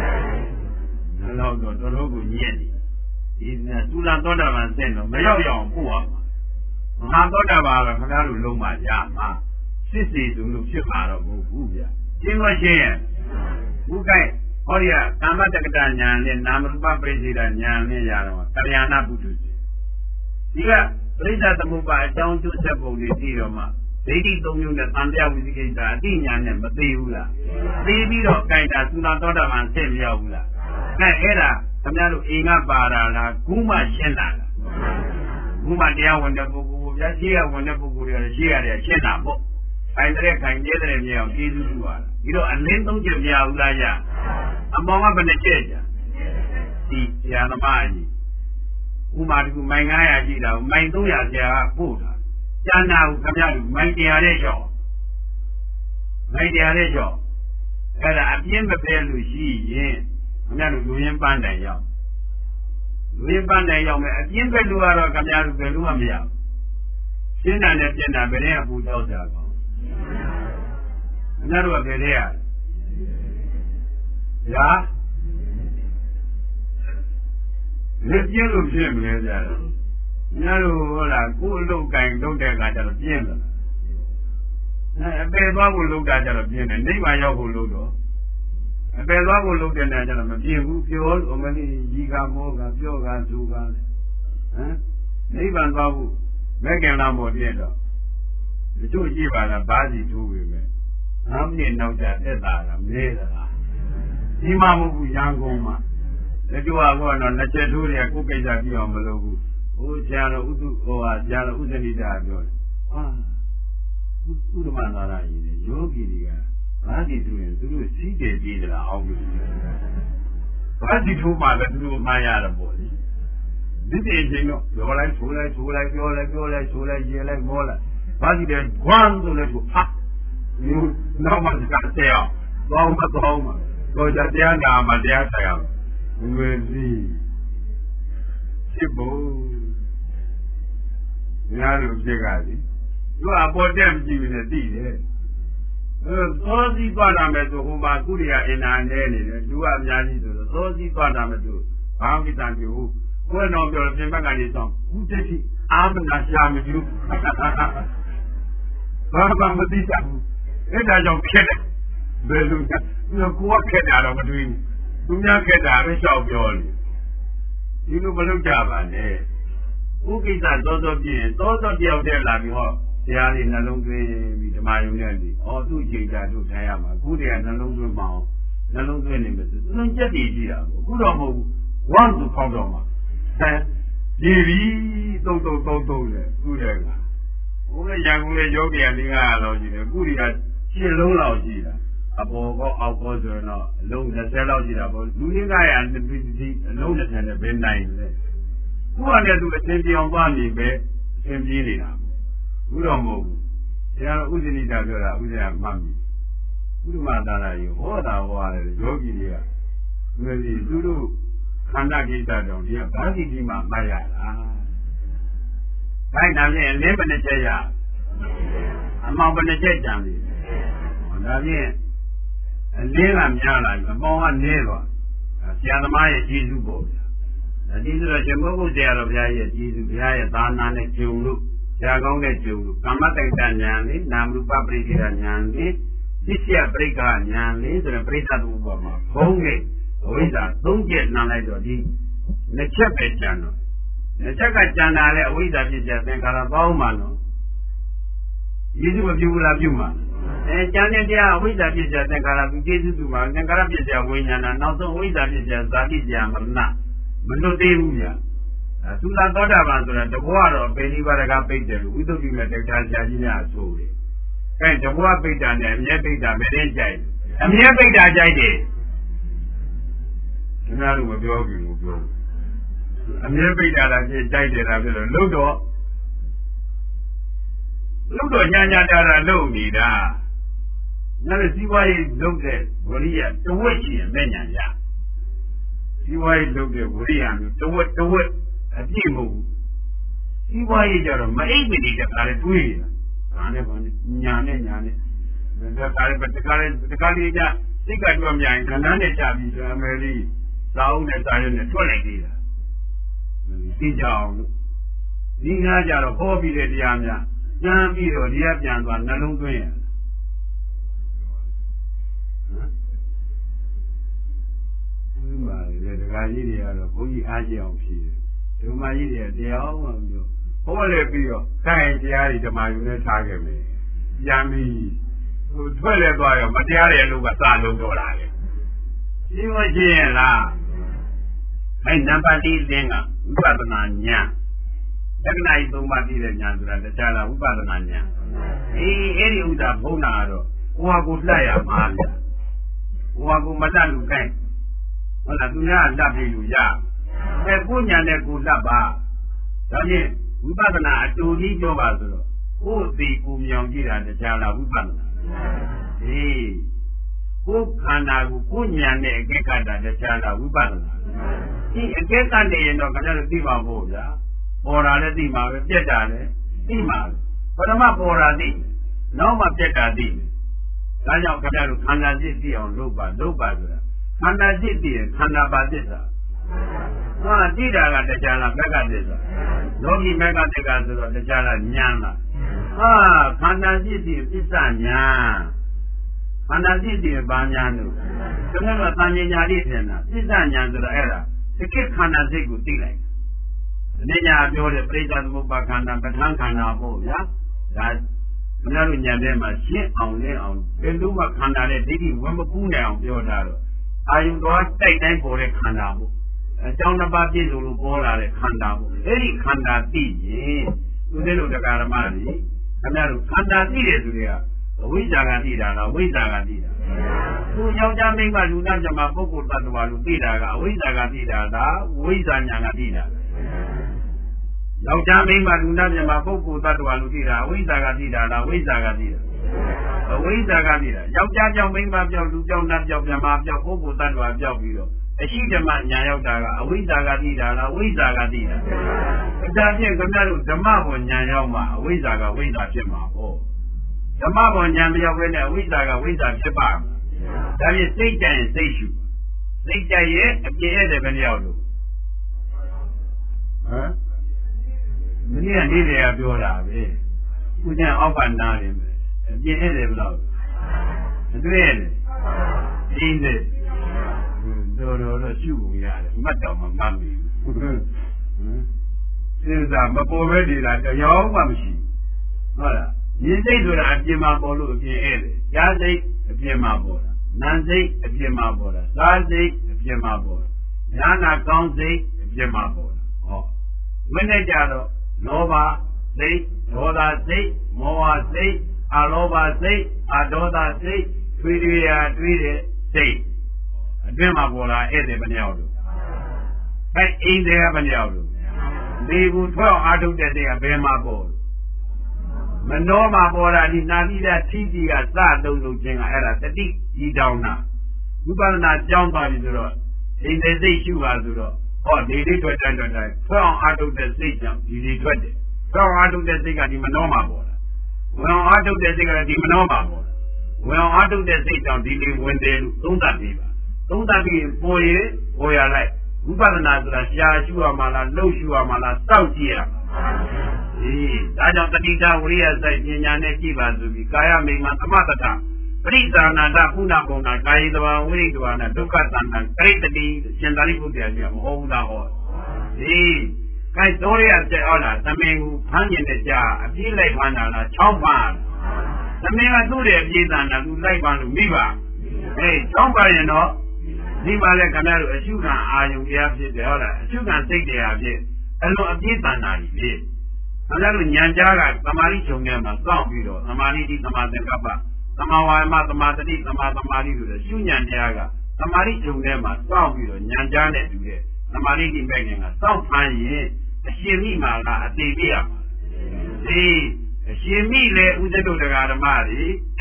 Speaker 2: နောက်တော့တော်တော်ကိုညက်နေဒီသုလသောတာပန်ဆင့်တော့မရောက်ရအောင်ပို့အောင်မဟာသောတာပန်ကခင်ဗျားတို့လုံးပါရမှာစစ်စီသူလို့ဖြစ်မှာတော့မဟုတ်ဘူးဗျရှင်းမရှင်းရဲ့ဘုကိုင်းဟောဒီကကာမတက္ကတာညာနဲ့နာမရူပပရိစ္ဆေဒညာနဲ့ရတော့ကလျာဏပုထုစီဒီကပရိစ္ဆသမုပ္ပါအကြောင်းကျိုးဆက်ပုံတွေသိတော့မှဒိဋ္ဌိ၃မျိုးနဲ့သံဃာဝိသိကိစ္စအတိညာနဲ့မသိဘူးလားသိပြီးတော့ကြိုက်တာသုလသောတာပန်ဆင့်မရောက်ဘူးလားအဲ့ဒါခင်ဗျားတို့အိမ်ကပါတာလားခုမှရှင်းတာလားခုမှတရားဝင်တဲ့ပုဂ္ဂိုလ်ဗျာရှိရဝင်တဲ့ပုဂ္ဂိုလ်တွေရှိရတယ်ရှင်းတာပေါ့ခိုင်တဲ့ခိုင်ကျဲတဲ့မြေအောင်ကျေးဇူးပြုပါလားဒီတော့အလင်း၃ချက်မရဘူးလားရအမောင်ကဘယ်နှချက်ကြာဒီဆရာသမားကြီးဥမာဒီမိုင်900ရှိတာမိုင်300ဆရာကပို့တာကျန်တာကိုခင်ဗျားတို့မိုင်100တဲ့ကျော်အဲ့ဒါအပြင်းမပဲလို့ရှိရင်ခင်ဗျားတို့လူရင်းပန်းတိုင်ရောက်မယ်အပြင်းပဲလို့ကတော့ခင်ဗျားတို့ဘယ်လိုမှမရဘူးပြင်းတာနဲ့ပြင်းတာဘယ်နဲ့အပူကြောက်ကြကောအများတို့ကဘယ်နဲ့ရရာလက်ပြင်းလို့ဖြစ်မလဲကြတော့အများတို့ဟောလားကိုယ်အလုပ်ကင်လုပ်တဲ့အခါကျတော့ပြင်းတယ်အပေသွားဖို့လုပ်တာကြတော့ပြင်းတယ်နိဗ္ဗာန်ရောက်ဖို့လုပ်တော့အပေသွားဖို့လုပ်တဲ့နေရာကျတော့မပြင်းဘူးပြောလို့မလေးကြီးကမောကပြောကသူကဟမ်နိဗ္ဗာန်သွားဖို့မဲ့ကင်လာမို့ပြည့်တော့ဒီတို့ကြည့်ပါလားဘာစီထိုးပြီမဲ့5မိနစ်နောက်ကျတက်တာလားမဲသလားဒီမှာမဟုတ်ဘူးရန်ကုန်မှာလက်ကျတော့နှစ်ချက်ထိုးတယ်ကိုကိစ္စပြအောင်မလုပ်ဘူးဟိုဆရာတော်ဥဒုဟိုဟာဆရာတော်ဥဒဏိတာပြောတယ်ဟာဥဒ္ဓမသာရကြီးလေယောဂီတွေကဘာစီထိုးရင်သူတို့စီးတယ်ပြေးကြလားအောင်လို့ဘာစီထိုးမှလည်းသူတို့မှားရတယ်ပေါ့လေဒီတည်းချင်းတော့ပြောလိုက်ဆိုလိုက်ပြောလိုက်ဆိုလိုက်ရေးလိုက်မောလိုက်ဘာစီလဲခွန်းဆိုလဲကိုဟာနောက်မှကတဲ့အောင်တော့မတော့မှတော့တရားနာမှတရားဆိုင်အောင်ငွေစီဖြစ်ဖို့များလို့ဖြစ်ကြပြီသူကအပေါ်တက်မကြည့်ဘူးနဲ့သိတယ်သောစီသွားတာမဲ့ဆိုဟိုမှာကုရိယာအင်နာနဲနေတယ်သူကအများကြီးဆိုတော့သောစီသွားတာမဲ့သူဘာမှမတန်ပြဘူးကိုယ်တော်ပြောပြင်ဘက်ကနေဆောင်ခုတည်းရှိအာမနာရှာမကြည့်ဘာမှမသိကြဘူးအဲ့ဒါကြောင့်ဖြစ်တယ်ဘယ်လိုလဲကိုယ်ကခက်တာတော့မတွေ့ဘူးသူများခက်တာပဲရှောက်ပြောနေဒီလိုမလုပ်ကြပါနဲ့ဥကိစ္စသောပြည့်သောတယောက်တည်းလာပြီးဟောတရားလေးနှလုံးသွင်းပြီးဓမ္မယုံနဲ့ဒီဟောသူ့ချိန်ကြသူ့ထိုင်ရမှာအခုတည်းကနှလုံးသွင်းမအောင်နှလုံးသွင်းနေမယ်သူနှလုံးကြက်တည်ကြည့်တာအခုတော့မဟုတ်ဘူးဝမ်းသူဖောက်တော့မှာဒီပြီးတုံလေခုတည်းကဘုရားရန်ကုန်လေယောဂီက400လောက်ရှိတယ်အခုဒီက7လုံးလောက်ရှိတာအပေါ်ကောအောက်ကောဆိုရင်တော့အလုံး20လောက်ရှိတာပေါ့လူရင်း900အလုံး20နဲ့ဘယ်နိုင်လဲသူကလည်းသူအသင်ပြောင်းသွားနေပဲသင်ပြေးနေတာဘူးတော့မဟုတ်ဘူးဆရာတော်ဥဒိတာပြောတာဥဒိတာမှတ်ပြီဥဒ္ဓမသာရကြီးဟောတာဟောရတယ်ယောဂီတွေကငယ်စီသူတို့ခန္ဓာကိစ္စတောင်ဒီကဘာစီဒီမှာမှတ်ရတာဒါနဲ့ဖြင့်လေးဘယ်နှချက်ရအမောင်ဘယ်နှချက်ကြံပြီဒါဖြင့်အလင်းကများလာပြီအမောင်ကနေတော့ဆရာသမားရဲ့ကျေးဇူးပေါ့ဗျာဒီဆိုတော့ရှင်ဘုရားဆရာတော်ဘုရားရဲ့ကျေးဇူးဘုရားရဲ့သာနာနဲ့ဂျုံလို့ဆရာကောင်းတဲ့ဂျုံလို့ကာမတ္တဉာဏ်လေးနာမရူပပရိစ္ဆေဒဉာဏ်လေးသိစ္စာပရိက္ခဉာဏ်လေးဆိုတော့ပရိသတ်ဥပ္ပမှာဘုံနဲ့ဝိဇ္ဇာ3ချက်နားလိုက်တော့ဒီနှစ်ချက်ပဲကျန်တော့နှစ်ချက်ကကျန်တာလေအဝိဇ္ဇာဖြစ်တဲ့သင်္ခါရပေါင်းမှနော်ယေရှုမပြုဘူးလားပြုမှာကျန်တဲ့တရားအဝိဇ္ဇာဖြစ်တဲ့သင်္ခါရသူကျေစုသူမှာသင်္ခါရဖြစ်တဲ့ဝိညာဏနောက်ဆုံးအဝိဇ္ဇာဖြစ်တဲ့ဇာတိဇာမရဏမလွတ်သေးဘူးဗျာသုလာသောတာပန်ဆိုတာတဘောကတော့ပေနိဗ္ဗာန်ကပိတ်တယ်လို့ဝိသုဒ္ဓိမဲ့တရားဆရာကြီးများအဆိုတယ်အဲတဘောပိတ်တာနဲ့အမြဲပိတ်တာမင်းကြိုက်အမြဲပိတ်တာကြိုက်တယ်ခင်ဗျားတို့မပြောဘူးလို့ပြောအမြဲပိတ်တာလားကြိုက်တယ်လားပြောလို့လို့တော့ညာတာလုံနေတာနောက်စီးပွားရေးလုပ်တဲ့ဝရိယတဝက်ရှိရင်မဲ့ညာရစီးပွားရေးလုပ်တဲ့ဝရိယမျိုးတဝက်အပြည့်မဟုတ်ဘူးစီးပွားရေးကြတော့မအိပ်မနေတဲ့ခါလေးတွေးနေတာဒါနဲ့ညာနဲ့ဒါခါလေးတခါလေးကြစိတ်ကတွက်မြိုင်ခဏနဲ့ချပြီးဆိုအမေလေးစာအုပ်နဲ့စာရွက်နဲ့ထွက်လိုက်သေးတာသိကြအောင်လို့ဒီငါကြတော့ဟောပြီးတဲ့တရားများကျမ်းပြီးတော့ဒီကပြန်သွားနှလုံးသွင်းရဒီမှာလေဒကာကြီးတွေကတော့ဘုန်းကြီးအားကြအောင်ဖြေတယ်ဒီမှာကြီးတွေတရားအောင်မှပြောဟောလေပြီးတော့ခိုင်တရားတွေဓမ္မယူနဲ့ထားခဲ့မယ်ပြန်ပြီးဟိုထွက်လဲသွားရောမတရားတဲ့လူကစလုံးတော့လာတယ်ရှင်းမရှင်းလားအဲနံပါတ်1သင်ကဝိပဿနာဉာဏ်လက္ခဏာကြီး3ပါးပြည့်တဲ့ဉာဏ်ဆိုတာတရားလားဝိပဿနာဉာဏ်အဲ့ဒီဥဒ္ဒါဘုံနာတော့ဟိုဟာကိုလှရမှာဗျဟိုဟာကိုမတတ်လူကိုင်းဟုတ်လားသူများလှပြီးလူရအဲကိုဉာဏ်နဲ့ကိုလှပါဒါဖြင့်ဝိပဿနာအတူကြီးပြောပါဆိုတော့ကိုယ်သိကိုမြောင်ကြည့်တာတရားလားဝိပဿနာကိုယ်ခန္ဓာကိုကိုဉာဏ်နဲ့အကိကတာတရားလားဝိပဿနာဒီအကိကနေရင်တော့ခင်ဗျားတို့သိပါဖို့ဗျာပေါ်တာလည်းသိမှာပဲပြက်တာလည်းသိမှာပထမပေါ်တာသိနောက်မှပြက်တာသိဒါကြောင့်ခင်ဗျားတို့ခန္ဓာစိတ်သိအောင်လုပ်ပါဆိုတာခန္ဓာစိတ်သိရင်ခန္ဓာပါသစ္စာသိတာကတရားလားမက္ကသစ္စာလောကီမက္ကသစ္စာဆိုတော့တရားလားဉာဏ်လားခန္ဓာစိတ်သိသစ္စာဉာဏ်ခန္ဓာစိတ်သိဘာဉာဏ်လို့ခင်ဗျားတို့သံဉာဏ်လေးထင်တာသစ္စာဉာဏ်ဆိုတော့အဲ့ဒါတကယ်ခန္ဓာစိတ်ကိုသိလိုက်အနိညာပြောတဲ့ပရိစ္ဆေသမုပ္ပါခန္ဓာပဋ္ဌာန်းခန္ဓာပေါ့ဗျာဒါခင်ဗျားတို့ဉာဏ်ထဲမှာရှင်းအောင်လင်းအောင်ဘယ်လိုမှခန္ဓာနဲ့ဒိဋ္ဌိဝမကူးနိုင်အောင်ပြောတာတော့အာယုတော်တိုက်တိုင်းပေါ်တဲ့ခန္ဓာပေါ့အကြောင်းတစ်ပါးပြည့်စုံလို့ပေါ်လာတဲ့ခန္ဓာပေါ့အဲ့ဒီခန္ဓာသိရင်သူတို့လိုတရားဓမ္မတွေခင်ဗျားတို့ခန္ဓာသိတယ်ဆိုတဲ့အဝိဇ္ဇာကသိတာလားဝိဇ္ဇာကသိတာသူယောက်ျားမိန်းမလူနာကြမှာပုဂ္ဂိုလ်တ attva လို့သိတာကအဝိဇ္ဇာကသိတာလားဝိဇ္ဇာညာကသိတာယောက်ျားမိန်းမလူနာကြမှာပုဂ္ဂိုလ်တ attva လို့သိတာအဝိဇ္ဇာကသိတာလားဝိဇ္ဇာကသိတာအဝိဇ္ဇာကသိတာယောက်ျားကြောင့်မိန်းမပြောက်လူပြောက်နတ်ပြောက်မြမပြောက်ပုဂ္ဂိုလ်တ attva ပြောက်ပြီးတော့အရှိဓမ္မညာရောက်တာကအဝိဇ္ဇာကသိတာလားဝိဇ္ဇာကသိတာဒါဖြင့်ခင်ဗျားတို့ဓမ္မပေါ်ညာရောက်မှာအဝိဇ္ဇာကဝိဇ္ဇာဖြစ်မှာပေါ့ဓမ္မပေါ်ညာမရောက်ဘဲနဲ့အဝိဇ္ဇာကဝိဇ္ဇာဖြစ်ပါမယ်ဒါဖြင့်စိတ်ကြရင်စိတ်ရှုစိတ်ကြရဲ့အပြည့်ရဲ့ဘယ်နှယောက်လို့မင်းကနေ့တည်းကပြောတာပဲခုကျန်အောက်ကနားနေမယ်အပြည့်ရဲ့ဘယ်လောက်မတွေ့ရလေဒီနေ့တော့ရှုဖို့ရတယ်မှတ်တော့မှမမီဘူးစဉ်းစားမပေါ်ပဲနေတာတရားမှမရှိဟုတ်လားဉာဏ်စိတ်ဆိုတာအပြင်မှာပေါ်လို့အပြင်ဧည့်တယ်ကြားစိတ်အပြင်မှာပေါ်တာနာမ်စိတ်အပြင်မှာပေါ်တာစားစိတ်အပြင်မှာပေါ်တာဉာဏ်နာကောင်းစိတ်အပြင်မှာပေါ်တာဟောဝိနည်းကြတော့လောဘစိတ်ဒေါသစိတ်မောဟစိတ်အလောဘစိတ်အဒေါသစိတ်တွေးတွေးတဲ့စိတ်အတွင်းမှာပေါ်လာဧည့်တယ်ဘယ်နှယောက်လို့အဲအိမ်တွေကဘယ်နှယောက်လို့ဒီကူထွက်အောင်အားထုတ်တဲ့စိတ်ကဘယ်မှာပေါ်မနှောမှာပေါ်တာဒီနာတိဒထိတိကစတုံလုံးခြင်းကအဲ့ဒါတတိဤတောင်းတာဝိပဿနာကြောင်းသွားပြီဆိုတော့အိမ်တဲ့စိတ်ရှုပါဆိုတော့ဟောဒီလေးထွက်တိုင်းထွက်အောင်အားထုတ်တဲ့စိတ်ကြောင့်ဒီလေးထွက်တယ်ထွက်အောင်အားထုတ်တဲ့စိတ်ကဒီမနှောမှာပေါ်တာဝင်အောင်အားထုတ်တဲ့စိတ်ကဒီမနှောမှာပေါ်တာဝင်အောင်အားထုတ်တဲ့စိတ်ကြောင့်ဒီလေးဝင်တယ်လို့သုံးသပ်ပြီးပါသုံးသပ်ပြီးပေါ်ရလိုက်ဝိပဿနာဆိုတာရှားရှုရမှာလားလှုပ်ရှုရမှာလားစောင့်ကြည့်ရမှာဒါကြောင့်တတိတဝိရိယစိုက်ပညာနဲ့ကြည့်ပါဆိုပြီးကာယမိမ္မာသမတတပရိသနာတပုဏ္ဏဘုံနာကာယတဘာဝိရိတဘာနာဒုက္ခသံဃာကရိတတိရှင်သာရိပုတ္တရာကြီးမဟုတ်ဘူးလားဟောဒီကဲတော်ရတဲ့ဟောလားသမင်ကိုဖမ်းကျင်တဲ့ကြားအပြည့်လိုက်ဖမ်းတာလား6ပါးသမင်ကသူ့ရဲ့အပြည့်သနာသူလိုက်ပါလို့မိပါ6ပါးရင်တော့ဒီမှာလဲခင်ဗျားတို့အရှုခံအာယုံတရားဖြစ်တယ်ဟုတ်လားအရှုခံစိတ်တရားဖြစ်အလုံးအပြည့်သနာကြီးဖြစ်ခင်ဗျားတို့ဉာဏ်ကြားကသမာဓိချုပ်ထဲမှာစောင့်ပြီးတော့သမာဓိတိသမာသင်္ကပ္ပသမာဝါယမသမာတတိသမာသမာဓိလို့ရှုဉာဏ်တရားကသမာဓိချုပ်ထဲမှာစောင့်ပြီးတော့ဉာဏ်ကြားနဲ့တူတဲ့သမာဓိတိမဲ့ခင်ကစောင့်ဖမ်းရင်အရှင်မိမာကအတိပြရမှာဒီအရှင်မိလည်းဥဒ္ဒတုတရားဓမ္မတွေ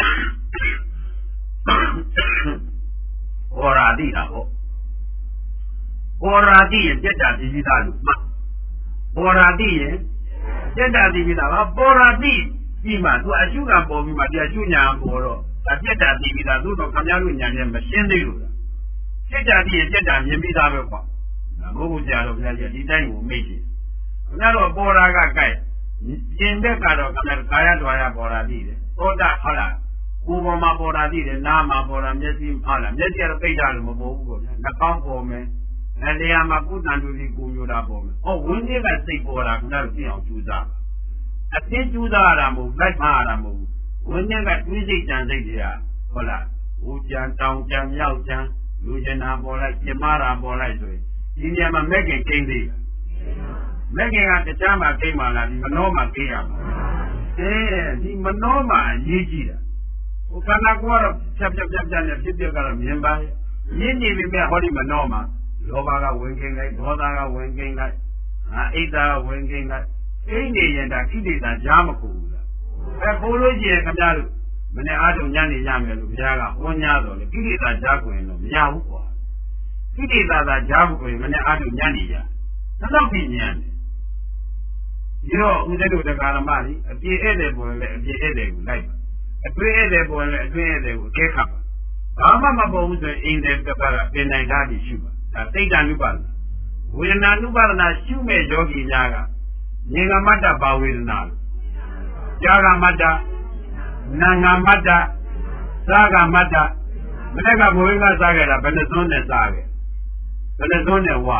Speaker 2: ဟောရာတိတာဟောဟောရာတိရဲ့ပြတ်တာဒီသားလို့မှဟောရာတိရဲ့ပြတ်တာဒီသားကပေါ်ရာတိဒီမှာသူအရှုကပေါ်ပြီးမှတရားရှုညာပေါ်တော့အပြတ်တာဒီသားသို့တော့ခင်ဗျားတို့ညာနဲ့မရှင်းသေးလို့ပြတ်တာဒီရဲ့ပြတ်တာမြင်ပြီးသားပဲပေါ့ဘုရားကြာတော့ဘုရားကြီးဒီတိုင်းကိုမိတ်တယ်ခင်ဗျားတို့ပေါ်ရာကကြိုက်ရှင်တဲ့ကတော့ခင်ဗျားကာယတွာရပေါ်ရာတိတယ်သောတာဟုတ်လားကိုယ်ပေါ်မှာပေါ်တာသိတယ်နားမှာပေါ်တာမျက်စိဟုတ်လားမျက်စိကတော့ပိတ်တာလို့မပေါ်ဘူးပေါ့ဗျာနှာခေါင်းပေါ်မယ်နေရာမှာကုသန်တူစီကိုမျိုးတာပေါ်မယ်ဝင်းကြီးကစိတ်ပေါ်တာခင်ဗျားတို့သိအောင်ကြိုးစားအသိကြိုးစားရတာမဟုတ်လိုက်မှားရတာမဟုတ်ဝင်းကြီးကတွေးစိတ်ကြံစိတ်တွေကဟုတ်လားဟိုကြံတောင်ကြံမြောက်ကြံလူကျင်တာပေါ်လိုက်ပြမတာပေါ်လိုက်ဆိုရင်ဒီနေရာမှာမဲ့ခင်ကိန်းသေးမဲ့ခင်ကတခြားမှာကိန်းမှလားဒီမနှောမှာကိန်းရမှာဒီမနှောမှာအရေးကြီးတာခန္ဓာကိုယ်ကတော့ဖြတ်နဲ့ဖြစ်ကတော့မြင်ပါရဲ့မြင်နေပြီမဲ့ဟောဒီမနှောမှာလောဘကဝင်ကိန်းလိုက်ဒေါသကဝင်ကိန်းလိုက်အိတ်သာကဝင်ကိန်းလိုက်အိနေရင်ဒါခိတိတာကြားမကူဘူးလားပို့လို့ရှိရင်ခင်ဗျားတို့မနေ့အားထုတ်ညနေရမယ်လို့ဘုရားကဟောညာတော်လေခိတိတာကြားကိုရင်တော့မရဘူးကွာခိတိတာသာကြားဖို့ကိုရင်မနေ့အားထုတ်ညနေရတော့ပြီးညံတယ်
Speaker 3: ဒီတော့ဦးဇင်းတို့တရားဓမ္မကြီးအပြည့်ဧည့်သည်ပေါ်လည်းအပြည့်ဧည့်သည်ကိုလိုက်ပါအတွင်းဧည့်သည်ပေါ်လည်းအတွင်းဧည့်သည်ကိုအကဲခတ်ပါဘာမှမပေါ်ဘူးဆိုရင်အိမ်တဲ့တစ်ခါကပြင်နိုင်တာဒီရှုပါဒါသိတ္တ ानु ပါဒနာဝေဒနာ ानु ပါဒနာရှုမဲ့ယောဂီများကဉာဏ်ကမတ္တဘာဝေဒနာကြားကမတ္တနာငါမတ္တသာကမတ္တမနေ့ကဘုရင်ကစားခဲ့တာဘယ်နှစွန်းနဲ့စားခဲ့ဘယ်နှစွန်းနဲ့ဝါ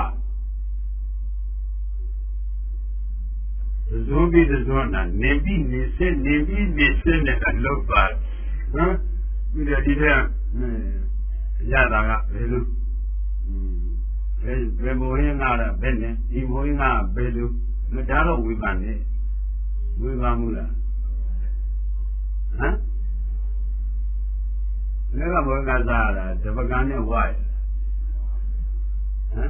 Speaker 3: ဇွန်ပြီးဇွန်နာနေပြီးနေစစ်နေပြီးနေစစ်နဲ့အလုပ်ပါနော်ဒီဒီတဲ့ရတာကဘယ်လိုဘယ်မိုးရင်းကားတာဘယ်နဲ့ဒီမိုးရင်းကားဘယ်လိုမဒါတော့ဝိပန်နေဝိပန်မှုလားဟမ်လည်းကဘောကစားတာတပကံနဲ့ဝါရဟမ်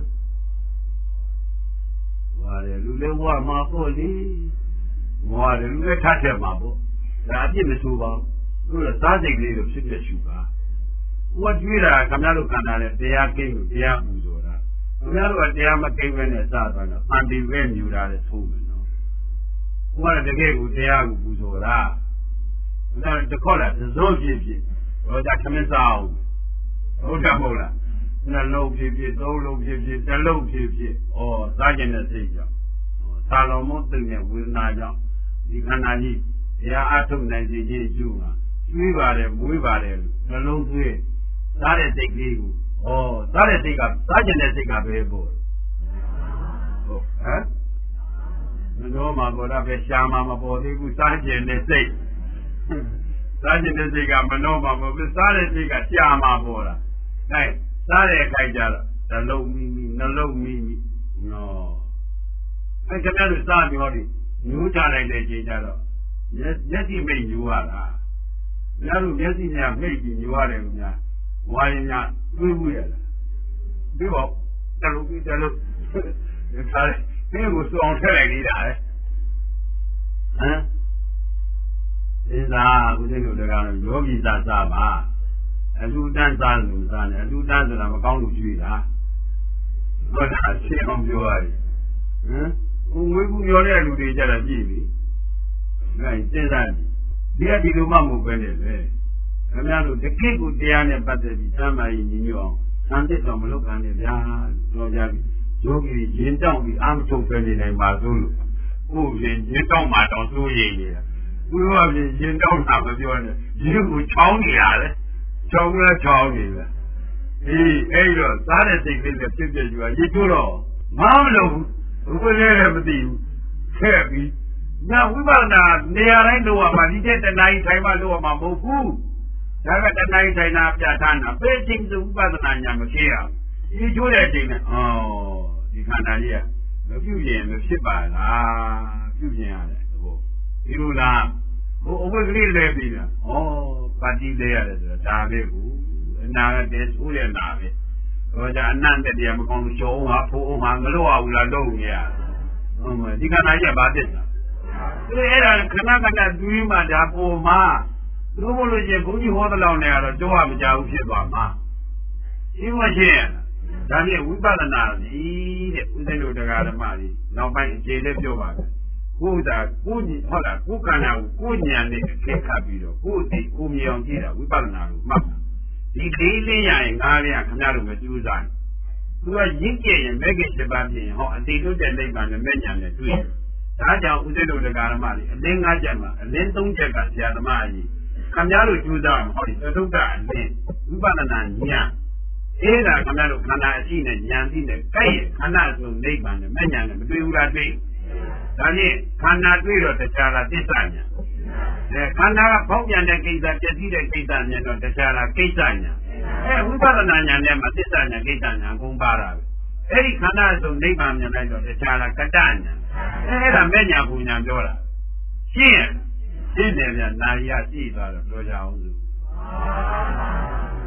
Speaker 3: ဝါရလူလည်းဝါမှာပေါ့လေဝါရလူလည်းထပ်တယ်မှာပေါ့ဒါအပြစ်မဆိုးပါဘူးတို့စားစိတ်လေးကိုဖြစ်ဖြစ်ရှုပါဝတ်ကျွေးတာခင်ဗျားတို့ခန္ဓာနဲ့တရားကိန်းကိုတရားပူဇော်တာခင်ဗျားတို့ကတရားမကိန်းပဲနဲ့စသွားတော့အန်တီပဲမြူတာလည်းသုံးမယ်နော်ဘုရားတကယ်ကိုတရားကိုပူဇော်တာဒါတခေါက်လာသုံးဖြစ်ဖြစ်တော့ဒါခမင်းစားအောင်ဟုတ်တယ်မဟုတ်လားနှလုံးဖြစ်ဖြစ်သုံးလုံးဖြစ်ဖြစ်တစ်လုံးဖြစ်ဖြစ်ဩစားကျင်တဲ့စိတ်ကြောင့်သာလောမုတ်သိတဲ့ဝေဒနာကြောင့်ဒီခန္ဓာကြီးတရားအထုတ်နိုင်စေခြင်းအကျိုးကကျွေးပါတယ်မွေးပါတယ်နှလုံးသွေးစားတဲ့စိတ်ကလေးကိုစားတဲ့စိတ်ကစားကျင်တဲ့စိတ်ကပဲပေါ့ဟုတ်ဟမ်မနောမှာပေါ်တာပဲရှားမှာမပေါ်သေးဘူးစားကျင်တဲ့စိတ်စားကျင်တဲ့စိတ်ကမနောမှာမပေါ်ဘူးစားတဲ့စိတ်ကရှားမှာပေါ်တာအဲစားတဲ့အခိုက်ကြတော့နှလုံးမိမိနှလုံးမိမိနော်အဲကျွန်တော်တို့စားပြောတယ်ညှိုးချလိုက်တဲ့ချိန်ကျတော့မျက်စိမိတ်ညှိုးရတာညတို့မျက်စိများမိတ်ပြီးညှိုးရတယ်လို့များဝါရင်များတွေးမှုရလားဒီပေါ့တလုံးပြီးတလုံးဒါလည်းဒီကိုစုအောင်ထည့်လိုက်နေတာလေဟမ်ဒီစားဦးဇင်းတို့တရားတော်ယောဂီစားစားပါအလူတန်းစားလို့စားတယ်အလူတန်းဆိုတာမကောင်းလို့ကြွေးတာဟုတ်တာရှင်းအောင်ပြောရတယ်ဟမ်ဦးငွေကူပြောတဲ့လူတွေကြတာကြည့်ပြီအဲစဉ်းစားဒီကဒီလိုမှမဟုတ်ပဲနဲ့လေခင်ဗျားတို့တကိတ်ကိုတရားနဲ့ပတ်သက်ပြီးသမ်းပါရင်ညီညွတ်အောင်သံသစ်တော်မလုပ်กันနဲ့ဗျာပြောကြပြီယောဂီရင်တောင်းပြီးအာမထုတ်ပဲနေနိုင်ပါသို့လို့ကိုယ်ရင်ရင်တောင်းမှတော့စိုးရိမ်နေတာကိုယ်ကပြင်ရင်တောင်းတာမပြောနဲ့ရင်ကိုချောင်းနေရတယ်ချောင်းလဲချောင်းနေပဲအဲ့တော့စားတဲ့စိတ်ကလေးနဲ့ဖြစ်ဖြစ်ယူရရေချိုးတော့မလုပ်ဘူးဘုရားလည်းမသိဘူးခဲ့ပြီးညာဝိပဿနာနေရာတိုင်းလုပ်ရမှာဒီတဲ့တဏှာကြီးထိုင်မှလုပ်ရမှာမဟုတ်ဘူးဒါကတဏှာကြီးထိုင်တာပြဋ္ဌာန်းတာပဲချင်းသူဝိပဿနာညာမဖြစ်ရဘူးရေချိုးတဲ့အချိန်နဲ့ဒီခန္ဓာကြီးကမပြုရင်မဖြစ်ပါလားပြုရင်ရတယ်ဒီလိုလားဟိုအဝိကလေးလဲပြီးတာပါတိလဲရတယ်ဆိုတာဒါပဲကိုအနာကတည်းဆိုရနာပဲတော့じゃအနန္တတရားမကောင်းလို့ကျော်အောင်ဟာဖိုးအောင်ဟာမလို့အောင်လားလုပ်နေရဟုတ်မယ်ဒီခန္ဓာကြီးကဘာဖြစ်လဲအဲ့ဒါခဏခဏတွေးမှဒါပေါ်မှာလို့မလို့ချင်းဘုန်းကြီးဟောတဲ့လောက်နဲ့ကတော့ကြောက်မကြဘူးဖြစ်သွားမှာရှင်းမရှင်းဒါနဲ့ဝိပဿနာကြီးတဲ့ဦးဇင်းတို့တရားဓမ္မကြီးနောက်ပိုင်းအခြေလေးပြောပါမယ်ကိုယ်သာကိုယ်ဟုတ်လားကိုယ်ခန္ဓာကိုကိုယ်ဉာဏ်နဲ့အခေခတ်ပြီးတော့ကိုယ်သိကိုယ်မြင်အောင်ကြည့်တာဝိပဿနာလို့မှတ်ဒီလေးလေးရရင်ငါးလေးကခင်ဗျားတို့မကြိုးစားဘူးသူကရင့်ကျက်ရင်မဲ့ကိစ္စပါပြင်ဟောအတိတ်တို့တဲ့နိဗ္ဗာန်နဲ့မဲ့ဉာဏ်နဲ့တွေ့ဒါကြောင့်ဦးဇင်းတို့တရားဓမ္မကြီးအလင်း၅ချက်မှာအလင်း၃ချက်ကဆရာဓမ္မကြီးခင်ဗျားတို့ကြိုးစားမှာဟောဒီသတုတ္တအလင်းဝိပဿနာဉာဏ်အဲ့ဒါခင်ဗျားတို့ခန္ဓာအရှိနဲ့ဉာဏ်သိနဲ့ကိုက်ရခန္ဓာဆိုနိဗ္ဗာန်နဲ့မဲ့ဉာဏ်နဲ့မတွေ့ဘူးလားတွေ့ဒါနဲ့ခန္ဓာတွေ့တော့တရားလားသစ္စာညာခန္ဓာကပေါက်ပြန်တဲ့ကိစ္စပြည့်စည်တဲ့ကိစ္စညာတော့တရားလားကိစ္စညာဝိပဿနာညာနဲ့မသစ္စာညာကိစ္စညာအကုန်ပါတာပဲအဲ့ဒီခန္ဓာဆိုနိဗ္ဗာန်မြင်လိုက်တော့တရားလားကတ္တညာအဲ့ဒါမဲ့ညာပူညာပြောတာရှင်းတယ်ဗျာနာရီကရှိသွားတော့ပြောကြအောင်စို့